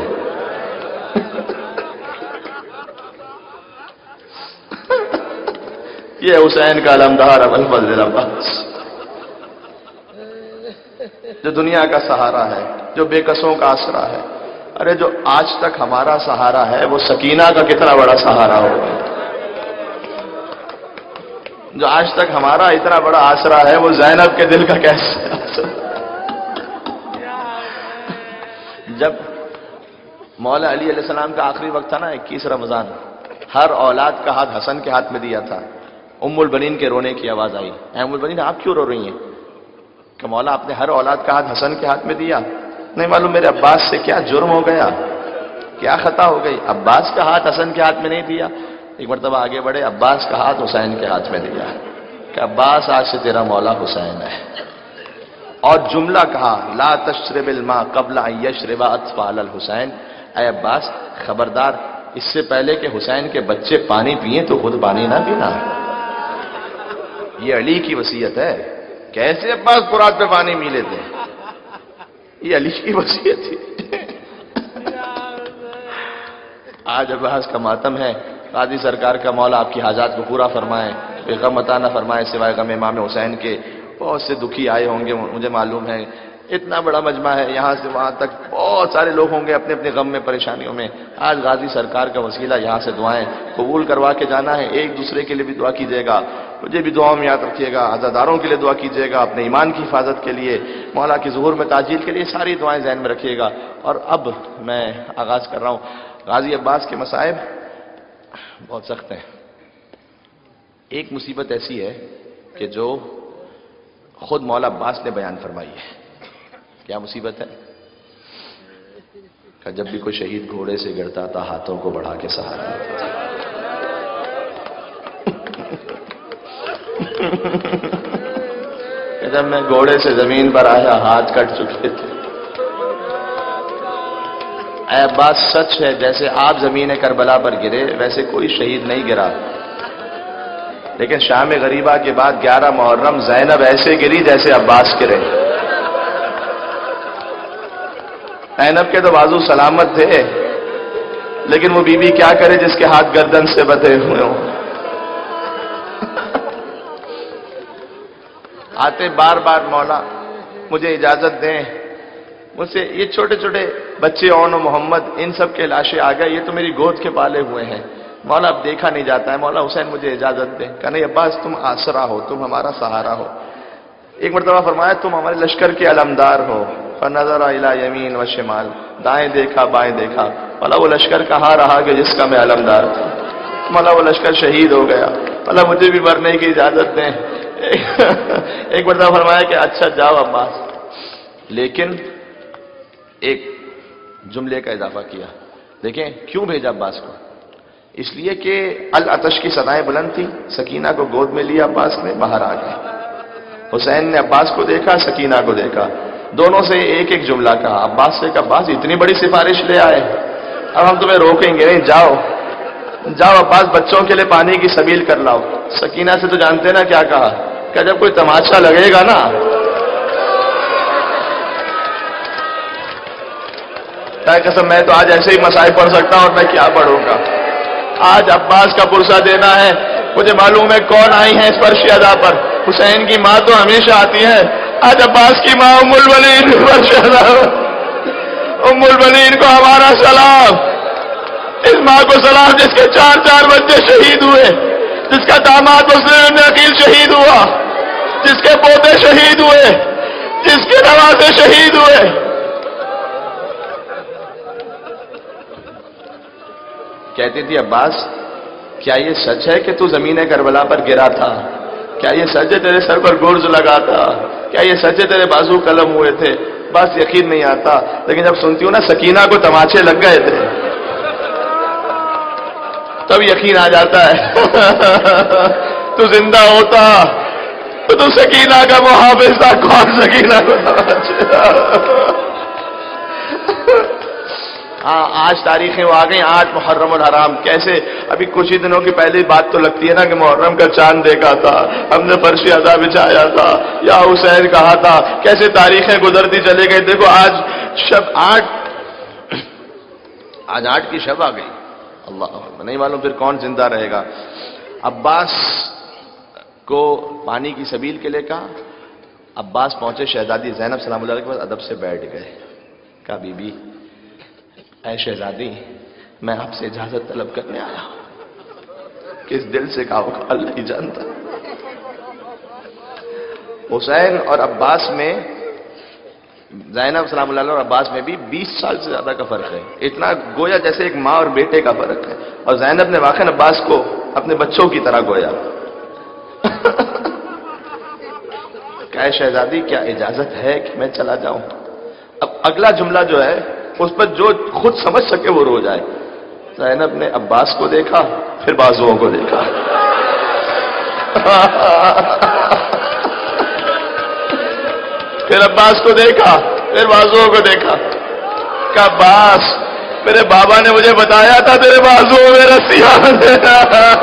یہ حسین کا علمدار ابوالفضل عباس، جو دنیا کا سہارا ہے، جو بے کسوں کا آسرا ہے. ارے جو آج تک ہمارا سہارا ہے وہ سکینہ کا کتنا بڑا سہارا ہوگا. جو آج تک ہمارا اتنا بڑا آسرا ہے وہ زینب کے دل کا کیسے آسرا. جب مولا علی علیہ السلام کا آخری وقت تھا نا 21 رمضان، ہر اولاد کا ہاتھ حسن کے ہاتھ میں دیا تھا. ام البنین کے رونے کی آواز آئی. ام البنین آپ کیوں رو رہی ہیں؟ کہ مولا آپ نے ہر اولاد کا ہاتھ حسن کے ہاتھ میں دیا، نہیں معلوم میرے عباس سے کیا جرم ہو گیا، کیا خطا ہو گئی، عباس کا ہاتھ حسن کے ہاتھ میں نہیں دیا۔ ایک مرتبہ آگے بڑھے، عباس کا ہاتھ حسین کے ہاتھ میں دیا کہ عباس آج سے تیرا مولا حسین ہے، اور جملہ کہا لا تشرب الماء قبل ان یشرب اطفال الحسین، اے عباس خبردار اس سے پہلے کہ حسین کے بچے پانی پئیں تو خود پانی نہ پینا۔ یہ علی کی وصیت ہے۔ کیسے عباس فرات پہ پانی پی لیتے ہیں؟ یہ علی کی وصیت تھی۔ آج عباس کا ماتم ہے، قاضی سرکار کا مولا آپ کی حاجات کو پورا فرمائے، کوئی غم عطا نہ فرمائے سوائے غم امام حسین کے۔ بہت سے دکھی آئے ہوں گے، مجھے معلوم ہے، اتنا بڑا مجمع ہے، یہاں سے وہاں تک بہت سارے لوگ ہوں گے اپنے اپنے غم میں، پریشانیوں میں۔ آج غازی سرکار کا وسیلہ یہاں سے دعائیں قبول کروا کے جانا ہے۔ ایک دوسرے کے لیے بھی دعا کیجیے گا، مجھے بھی دعاؤں میں یاد رکھیے گا، عزاداروں کے لیے دعا کیجیے گا، اپنے ایمان کی حفاظت کے لیے، مولا کی ظہور میں تاجیل کے لیے ساری دعائیں ذہن میں رکھیے گا۔ اور اب میں آغاز کر رہا ہوں۔ غازی عباس کے مصائب بہت سخت ہیں۔ ایک مصیبت ایسی ہے کہ جو خود مولا عباس نے بیان فرمائی ہے۔ کیا مصیبت ہے؟ کہ جب بھی کوئی شہید گھوڑے سے گرتا تھا ہاتھوں کو بڑھا کے سہارا دیتا تھا۔ کہ جب میں گھوڑے سے زمین پر آیا ہاتھ کٹ چکے تھے۔ اے عباس سچ ہے، جیسے آپ زمین کربلا پر گرے ویسے کوئی شہید نہیں گرا، لیکن شام غریبہ کے بعد 11 محرم زینب ایسے گری جیسے عباس گرے۔ زینب کے تو بازو سلامت تھے، لیکن وہ بی بی کیا کرے جس کے ہاتھ گردن سے بندھے ہوئے ہوں۔ آتے بار بار مولا مجھے اجازت دیں، مجھ سے یہ چھوٹے چھوٹے بچے اون و محمد ان سب کے لاشیں آ گئے، یہ تو میری گود کے پالے ہوئے ہیں، مولا اب دیکھا نہیں جاتا ہے، مولا حسین مجھے اجازت دیں۔ کہ نہیں عباس تم آسرا ہو، تم ہمارا سہارا ہو۔ ایک مرتبہ فرمایا تم ہمارے لشکر کے علمدار ہو۔ فنظر الی یمین و شمال، دائیں دیکھا بائیں دیکھا، مولا وہ لشکر کہاں رہا کہ جس کا میں علمدار تھا؟ مولا وہ لشکر شہید ہو گیا، مولا مجھے بھی مرنے کی اجازت دیں۔ ایک مرتبہ فرمایا کہ اچھا جاؤ عباس، لیکن ایک جملے کا اضافہ کیا۔ دیکھیں کیوں بھیجا عباس کو؟ اس لیے کہ العطش کی صدائیں بلند تھی، سکینہ کو گود میں لیا عباس نے، باہر آ گیا۔ حسین نے عباس کو دیکھا، سکینہ کو دیکھا، دونوں سے ایک ایک جملہ کہا۔ عباس سے کہا عباس اتنی بڑی سفارش لے آئے، اب ہم تمہیں روکیں گے نہیں، جاؤ جاؤ عباس بچوں کے لیے پانی کی سبیل کر لاؤ۔ سکینہ سے تو جانتے نا کیا کہا، کہ جب کوئی تماشا لگے گا نا، قسم میں تو آج ایسے ہی مسائل پڑھ سکتا ہوں اور میں کیا پڑھوں گا۔ آج عباس کا پرسہ دینا ہے، مجھے معلوم ہے کون آئی ہیں اس فرش ادا پر۔ حسین کی ماں تو ہمیشہ آتی ہے، آج عباس کی ماں ام الولین فرش ادا۔ ام الولین کو ہمارا سلام، اس ماں کو سلام جس کے 4 بچے شہید ہوئے، جس کا داماد مسلم ابن عقیل شہید ہوا، جس کے پوتے شہید ہوئے، جس کے نوازے شہید ہوئے۔ کہتی تھی عباس کیا یہ سچ ہے کہ تو زمین کربلا پر گرا تھا؟ کیا یہ سچ ہے تیرے سر پر گرز لگا تھا؟ کیا یہ سچ ہے تیرے بازو قلم ہوئے تھے؟ بس یقین نہیں آتا، لیکن جب سنتی ہوں نا سکینہ کو تماچے لگ گئے تھے تب یقین آ جاتا ہے۔ تو زندہ ہوتا تو سکینہ کا محافظ تھا، کون سکینہ کو تماچے؟ آج تاریخیں وہ آ گئی، 8 محرم الحرام۔ کیسے ابھی کچھ ہی دنوں کی پہلی بات تو لگتی ہے نا کہ محرم کا چاند دیکھا تھا، ہم نے فرش ادا بچھایا تھا، یا حسین کہا تھا، کیسے تاریخیں گزرتی چلے گئی۔ دیکھو آج شب 8 کی شب آ گئی، اللہ نہیں معلوم پھر کون زندہ رہے گا۔ عباس کو پانی کی سبیل کے لیے کہا، عباس پہنچے شہزادی زینب سلام اللہ علیہ کے پاس، ادب سے بیٹھ گئے۔ کہا بی بی اے شہزادی میں آپ سے اجازت طلب کرنے آیا ہوں، کس دل سے کہا ہوگا اللہ ہی جانتا۔ حسین اور عباس میں، زینب سلام اللہ علیہ اور عباس میں بھی 20 سال سے زیادہ کا فرق ہے، اتنا گویا جیسے ایک ماں اور بیٹے کا فرق ہے، اور زینب نے واقعی عباس کو اپنے بچوں کی طرح گویا۔ کہ شہزادی کیا اجازت ہے کہ میں چلا جاؤں؟ اب اگلا جملہ جو ہے اس پر جو خود سمجھ سکے وہ رو جائے. زینب نے عباس کو دیکھا پھر بازوؤں کو دیکھا. پھر عباس کو دیکھا پھر بازوؤں کو دیکھا. کہ عباس میرے بابا نے مجھے بتایا تھا تیرے بازوؤں میں رسیاں دینا.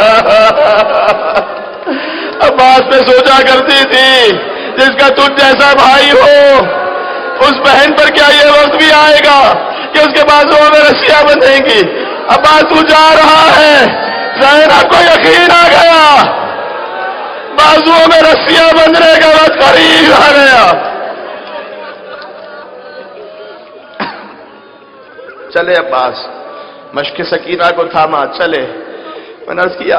عباس میں سوچا کرتی تھی جس کا تجھ جیسا بھائی ہو اس بہن پر کیا یہ وقت بھی آئے گا کہ اس کے بازوؤں میں رسیاں بندھیں گی. عباس تو جا رہا ہے. زینب کو یقین آ گیا بازوؤں میں رسیاں بندھنے کا وقت قریب آ گیا. چلے عباس مشق سکینہ کو تھاما چلے. میں نے عرض کیا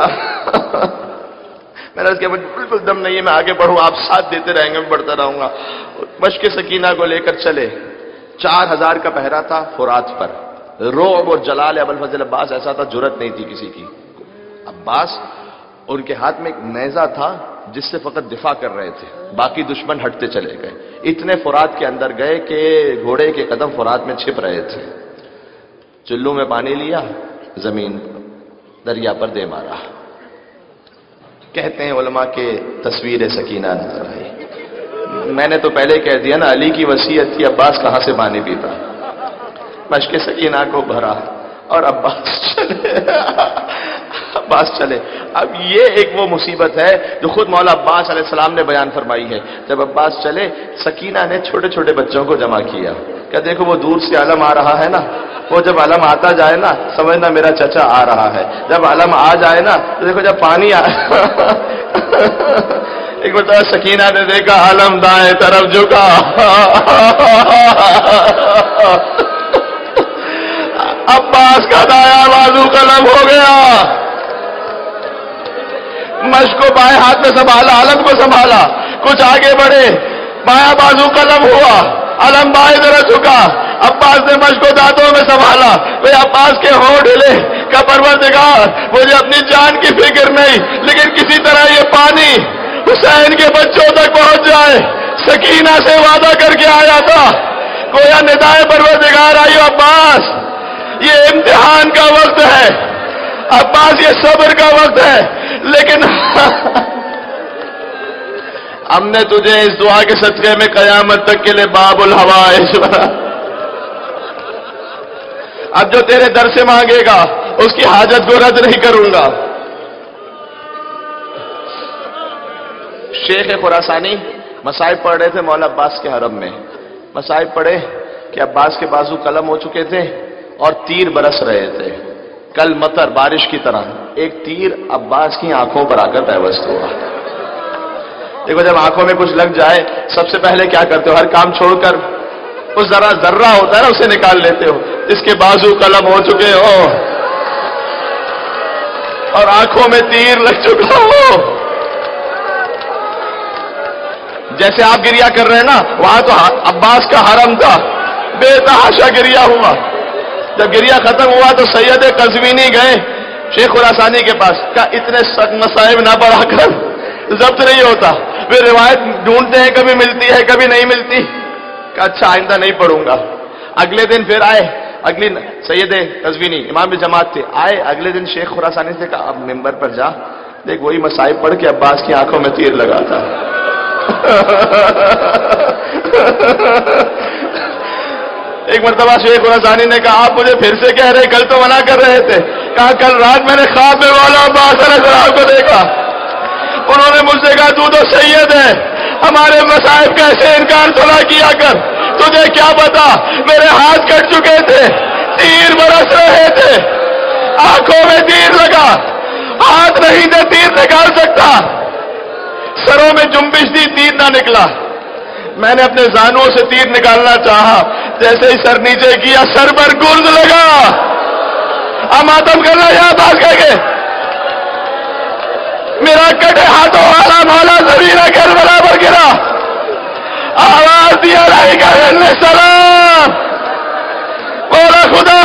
بالکل دم نہیں ہے میں آگے بڑھوں آپ ساتھ دیتے رہیں گے میں بڑھتا رہوں گا. مشق سکینہ کو لے کر چلے. 4000 کا پہرا تھا فرات پر. رعب اور جلال ابوالفضل عباس ایسا تھا جرت نہیں تھی کسی کی. عباس ان کے ہاتھ میں ایک نیزہ تھا جس سے فقط دفاع کر رہے تھے باقی دشمن ہٹتے چلے گئے. اتنے فرات کے اندر گئے کہ گھوڑے کے قدم فرات میں چھپ رہے تھے. چلو میں پانی لیا زمین دریا پر دے مارا. کہتے ہیں علماء کے تصویر سکینہ نظر آئی. میں نے تو پہلے کہہ دیا نا علی کی وصیت تھی عباس کہاں سے پانی پیتا. مشق سکینہ کو بھرا اور عباس چلے. اب یہ ایک وہ مصیبت ہے جو خود مولا عباس علیہ السلام نے بیان فرمائی ہے. جب عباس چلے سکینہ نے چھوٹے چھوٹے بچوں کو جمع کیا کہ دیکھو وہ دور سے علم آ رہا ہے نا وہ جب علم آتا جائے نا سمجھنا میرا چچا آ رہا ہے. جب علم آ جائے نا تو دیکھو جب پانی ایک مرتبہ سکینہ نے دیکھا علم دائیں طرف جھکا. عباس کا دایاں بازو قلم ہو گیا. مشق کو بائیں ہاتھ میں سنبھالا علم کو سنبھالا کچھ آگے بڑھے بایاں بازو قلم ہوا علم بائیں طرف جھکا. عباس نے مشق کو دانتوں میں سنبھالا. عباس کے ہونٹ ہلے کہ پروردگار مجھے اپنی جان کی فکر نہیں لیکن کسی طرح یہ پانی حسین کے بچوں تک پہنچ جائے. سکینہ سے وعدہ کر کے آیا تھا گویا ندائے پروردگار آئی. عباس یہ امتحان کا وقت ہے. عباس یہ صبر کا وقت ہے لیکن ہم نے تجھے اس دعا کے صدقے میں قیامت تک کے لیے باب الحوائج بنا. اب جو تیرے در سے مانگے گا اس کی حاجت کو رد نہیں کروں گا. شیخ خراسانی مصائب پڑھ رہے تھے مولا عباس کے حرم میں. مصائب پڑھے کہ عباس کے بازو قلم ہو چکے تھے اور تیر برس رہے تھے کل مطر بارش کی طرح. ایک تیر عباس کی آنکھوں پر آ کر پیوست ہوا. دیکھو جب آنکھوں میں کچھ لگ جائے سب سے پہلے کیا کرتے ہو ہر کام چھوڑ کر اس ذرہ ہوتا ہے نا اسے نکال لیتے ہو. اس کے بازو قلم ہو چکے ہو اور آنکھوں میں تیر لگ چکا ہو. جیسے آپ گریا کر رہے ہیں نا وہاں تو عباس کا حرم تھا بے تحاشا گریا ہوا. جب گریا ختم ہوا تو سید قزوینی گئے شیخ خراسانی کے پاس کہا اتنے مصائب نہ پڑھا کر ضبط نہیں ہوتا. پھر روایت ڈھونڈتے ہیں کبھی ملتی ہے کبھی نہیں ملتی. کہا اچھا آئندہ نہیں پڑھوں گا. اگلے دن پھر آئے سید قزوینی امام جماعت تھے آئے اگلے دن شیخ خراسانی سے کہا اب ممبر پر جا دیکھ وہی مصائب پڑھ کے عباس کی آنکھوں میں تیر لگاتا. ایک مرتبہ شیخ خراسانی نے کہا آپ مجھے پھر سے کہہ رہے کل تو منع کر رہے تھے. کہا کل رات میں نے خواب میں مولا عباس علیہ السلام کو دیکھا. انہوں نے مجھ سے کہا تو سید ہے ہمارے مصائب کا ایسے انکار تو نہ کیا کر. تجھے کیا پتا میرے ہاتھ کٹ چکے تھے تیر برس رہے تھے آنکھوں میں تیر لگا ہاتھ نہیں تھے تیر نکال سکتا. سروں میں جنبش دی تیر نہ نکلا. میں نے اپنے زانوں سے تیر نکالنا چاہا جیسے ہی سر نیچے کیا سر پر گرد لگا. ماتم کرنا یاد آ گئے میرا کٹے ہاتھوں والا مولا زمین کر برابر گرا. آواز دیا علیہ السلام بولا خدا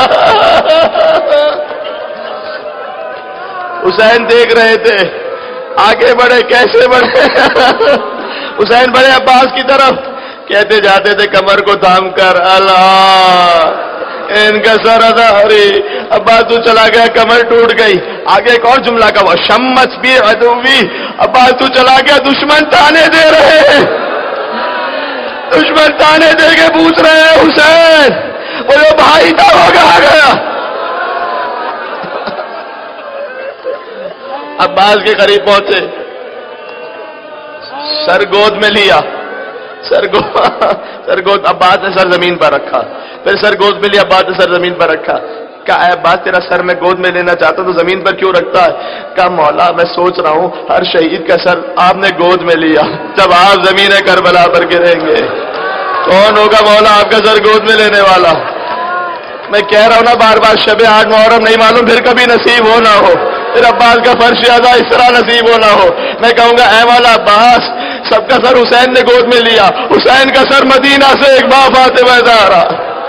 حسین دیکھ رہے تھے آگے بڑھے، کیسے بڑھے؟ حسین بڑے عباس کی طرف، کہتے جاتے تھے کمر کو تھام کر، اللہ ان کا سر ادا، ارے عباس تو چلا گیا، کمر ٹوٹ گئی۔ آگے ایک اور جملہ کا وہ شمس بھی عدوی، عباس تو چلا گیا، دشمن تانے دے رہے ہیں، دشمن تانے دے کے پوچھ رہے ہیں حسین وہ جو بھائی تھا وہ کہاں گیا؟ عباس کے قریب پہنچے، سر گود میں لیا، سر گود عباس نے سر زمین پر رکھا، پھر سر گود میں لیا، عباس نے سر زمین پر رکھا۔ کہا اے عباس تیرا سر میں گود میں لینا چاہتا ہوں تو زمین پر کیوں رکھتا ہے؟ کہا مولا میں سوچ رہا ہوں ہر شہید کا سر آپ نے گود میں لیا، جب آپ زمین کربلا پر گریں گے کون ہوگا مولا آپ کا سر گود میں لینے والا؟ میں کہہ رہا ہوں نا بار بار، شب 8 محرم نہیں معلوم پھر کبھی نصیب ہو نہ ہو، پھر عباس کا فرش ادا اس طرح نصیب ہو نہ ہو، میں کہوں گا اے مولا عباس سب کا سر حسین نے گود میں لیا، حسین کا سر مدینہ سے ایک ماں فاطمہ زہرا۔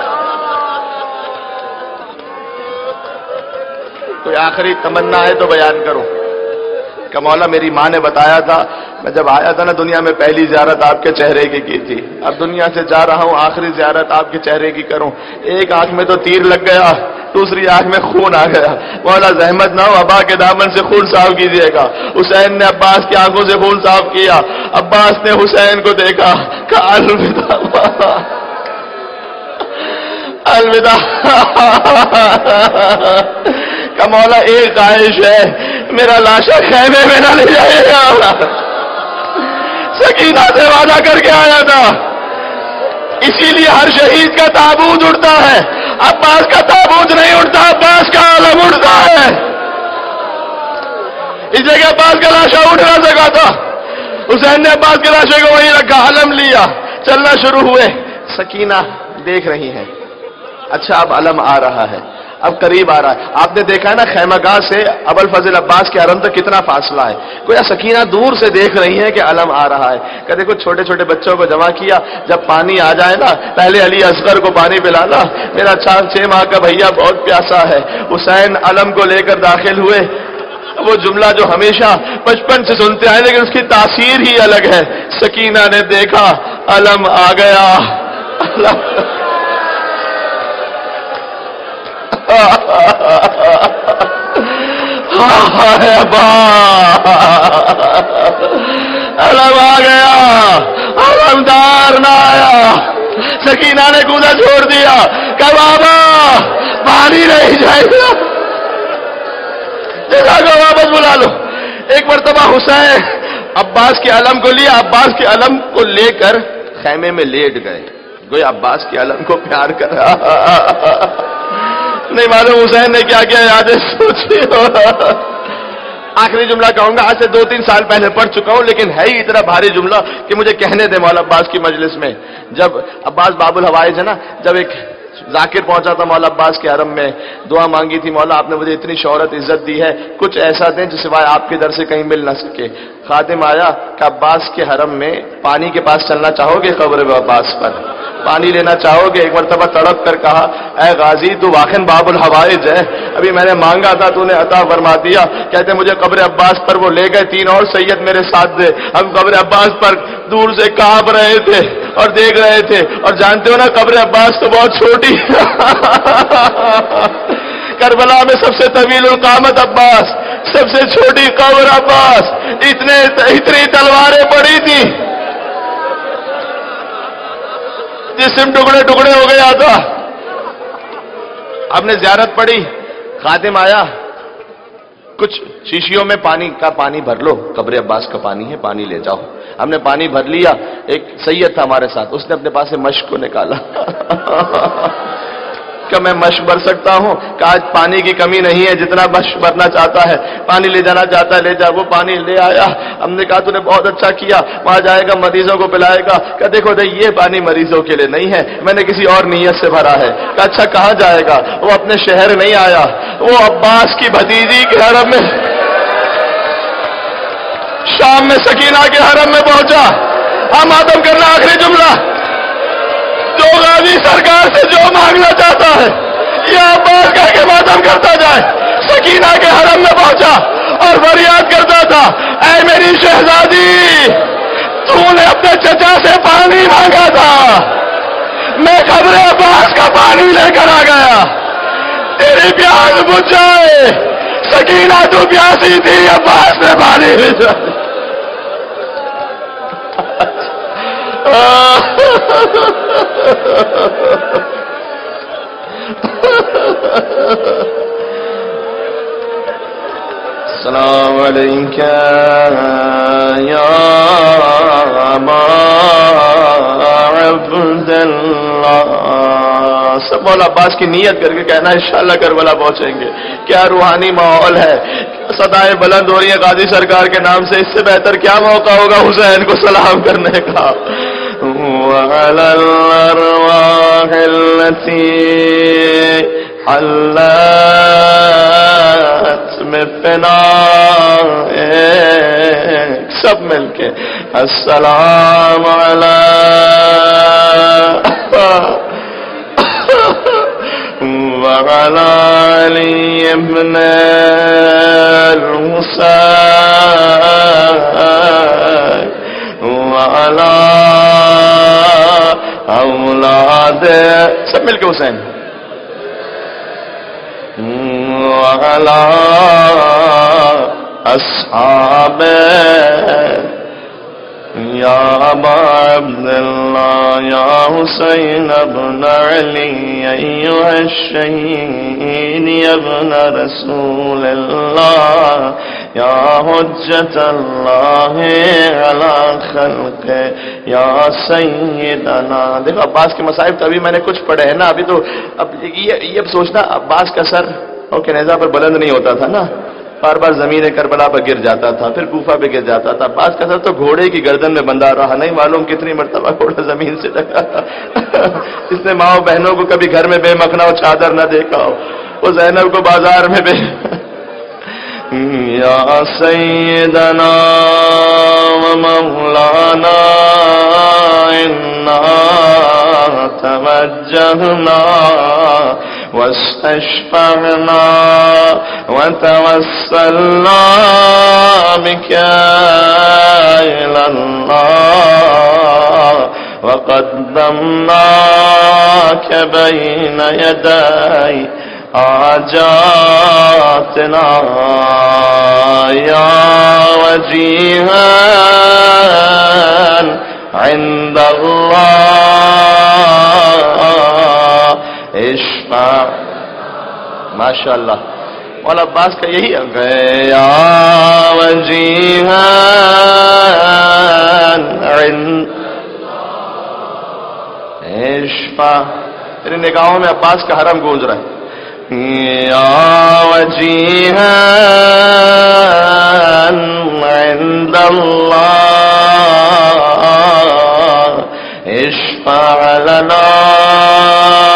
کوئی آخری تمنا ہے تو بیان کرو کہ مولا میری ماں نے بتایا تھا میں جب آیا تھا نا دنیا میں پہلی زیارت آپ کے چہرے کی تھی، اب دنیا سے جا رہا ہوں آخری زیارت آپ کے چہرے کی کروں، ایک آنکھ میں تو تیر لگ گیا، دوسری آنکھ میں خون آ گیا، مولا زحمت نہ ہو ابا کے دامن سے خون صاف کیجیے گا۔ حسین نے عباس کی آنکھوں سے خون صاف کیا، عباس نے حسین کو دیکھا، کہا الوداع الوداع، کہ مولا ایک خواہش ہے میرا لاشا خیمے میں نہ لے جائے گا، سکینہ سے وعدہ کر کے آیا تھا، اسی لیے ہر شہید کا تابوت اٹھتا ہے، عباس کا تابوت نہیں اٹھتا، عباس کا عالم اٹھتا ہے، اس جگہ عباس کا لاشا اٹھ نہ سکا تھا، حسین نے عباس کے لاشے کو وہیں رکھا، علم لیا، چلنا شروع ہوئے، سکینہ دیکھ رہی ہیں، اچھا اب علم آ رہا ہے، اب قریب آ رہا ہے، آپ نے دیکھا ہے نا خیمہ گاہ سے ابوالفضل عباس کے حرم تک کتنا فاصلہ ہے، کوئی سکینہ دور سے دیکھ رہی ہیں کہ علم آ رہا ہے، کہ دیکھو چھوٹے چھوٹے بچوں کو جمع کیا، جب پانی آ جائے نا پہلے علی اصغر کو پانی پلانا، میرا 4-6 ماہ کا بھیا بہت پیاسا ہے۔ حسین علم کو لے کر داخل ہوئے، وہ جملہ جو ہمیشہ بچپن سے سنتے آئے لیکن اس کی تاثیر ہی الگ ہے، سکینہ نے دیکھا علم آ گیا، علم آ گیا، علمدار نہ آیا، سکینہ نے کودہ چھوڑ دیا کہ بابا پانی نہیں جائے گا، جگہ کو واپس بلا لو۔ ایک مرتبہ حسین عباس کے علم کو لیا، عباس کے علم کو لے کر خیمے میں لیٹ گئے، گویا عباس کے علم کو پیار کر رہا، نہیں معلوم حسین نے کیا کیا یادیں سوچی ہو۔ آخری جملہ کہوں گا، آج سے 2-3 سال پہلے پڑھ چکا ہوں لیکن ہے ہی اتنا بھاری جملہ کہ مجھے کہنے دے مولا عباس کی مجلس میں، جب عباس باب الحوائج ہے نا، جب ایک ذاکر پہنچا تھا مولا عباس کے حرم میں، دعا مانگی تھی مولا آپ نے مجھے اتنی شہرت عزت دی ہے، کچھ ایسا دیں جو سوائے آپ کے در سے کہیں مل نہ سکے۔ خادم آیا کہ عباس کے حرم میں پانی کے پاس چلنا چاہو گے؟ قبر عباس پر پانی لینا چاہو گے؟ ایک مرتبہ تڑپ کر کہا اے غازی تو واقعاً باب الحوائج ہے، ابھی میں نے مانگا تھا تو نے عطا فرما دیا۔ کہتے مجھے قبر عباس پر وہ لے گئے، 3 اور سید میرے ساتھ تھے، ہم قبر عباس پر دور سے کانپ رہے تھے اور دیکھ رہے تھے، اور جانتے ہو نا قبر عباس تو بہت چھوٹی کربلا میں سب سے طویل القامت عباس، سب سے چھوٹی قبر عباس، اتنی تلواریں پڑی تھی، جسم ٹکڑے ٹکڑے ہو گیا تھا۔ ہم نے زیارت پڑھی، خادم آیا، کچھ شیشیوں میں پانی بھر لو، قبر عباس کا پانی ہے، پانی لے جاؤ۔ ہم نے پانی بھر لیا، ایک سید تھا ہمارے ساتھ، اس نے اپنے پاس سے مشک کو نکالا کہ میں مشک بھر سکتا ہوں، کہ آج پانی کی کمی نہیں ہے، جتنا مشک بھرنا چاہتا ہے، پانی لے جانا چاہتا ہے لے جا، وہ پانی لے آیا۔ ہم نے کہا تو نے بہت اچھا کیا، وہاں جائے گا مریضوں کو پلائے گا، کہ دیکھو یہ پانی مریضوں کے لیے نہیں ہے، میں نے کسی اور نیت سے بھرا ہے۔ کہ اچھا کہاں جائے گا؟ وہ اپنے شہر نہیں آیا، وہ عباس کی بھتیجی کے حرم میں، شام میں سکینہ کے حرم میں پہنچا۔ ہم ماتم کرنا، آخری جملہ، جو غازی سرکار سے جو مانگنا چاہتا ہے یہ عباس کہہ کے ماتم کرتا جائے۔ سکینہ کے حرم میں پہنچا، اور فریاد کرتا تھا، اے میری شہزادی، تو نے اپنے چچا سے پانی مانگا تھا، میں قبر عباس کا پانی لے کر آ گیا، تیری پیاس بجھ جائے۔ سکینہ تو پیاسی تھی، عباس نے پانی بھیجا۔ السلام علیکم یا ابا عبداللہ۔ سب مولا عباس کی نیت کر کے کہنا انشاءاللہ کربلا پہنچیں گے۔ کیا روحانی ماحول ہے، صدائیں بلند ہو رہی ہیں غازی سرکار کے نام سے، اس سے بہتر کیا موقع ہوگا حسین کو سلام کرنے کا۔ وعلى الأرواح التي حلت بفنائك، سب مل کے السلام وعلى علي ابن الحسين وعلى اولاد، سب مل کے حسین، وعلى اصحاب یا ابا عبداللہ یا حسین ابن علی ایھا الشہید ابن رسول اللہ یا حجت اللہ علی خلق یا سیدنا۔ دیکھو عباس کے مصائب تو ابھی میں نے کچھ پڑھے ہیں نا، ابھی تو اب یہ سوچنا عباس کا سر اوکے نیزہ پر بلند نہیں ہوتا تھا نا، بار بار زمین کربلا پر گر جاتا تھا، پھر کوفہ پہ گر جاتا تھا۔ عباس کا سر تو گھوڑے کی گردن میں بندھا رہا، نہیں معلوم کتنی مرتبہ گھوڑا زمین سے لگا۔ جس نے ماں بہنوں کو کبھی گھر میں بے مکھنا اور چادر نہ دیکھا ہو، وہ زینب کو بازار میں بے یا سیدنا و مولانا انا توجہنا واستشفعنا وتوسلنا بك إلى الله وقدمناك بين يدي حاجاتنا يا وجيها عند الله اشفع۔ ماشاء اللہ مولا عباس کا یہی انگ ہے، یا وجیہا عند اشفع۔ تیری نگاہوں میں عباس کا حرم گونج رہا ہے، یا وجیہا عند اللہ اشفع لنا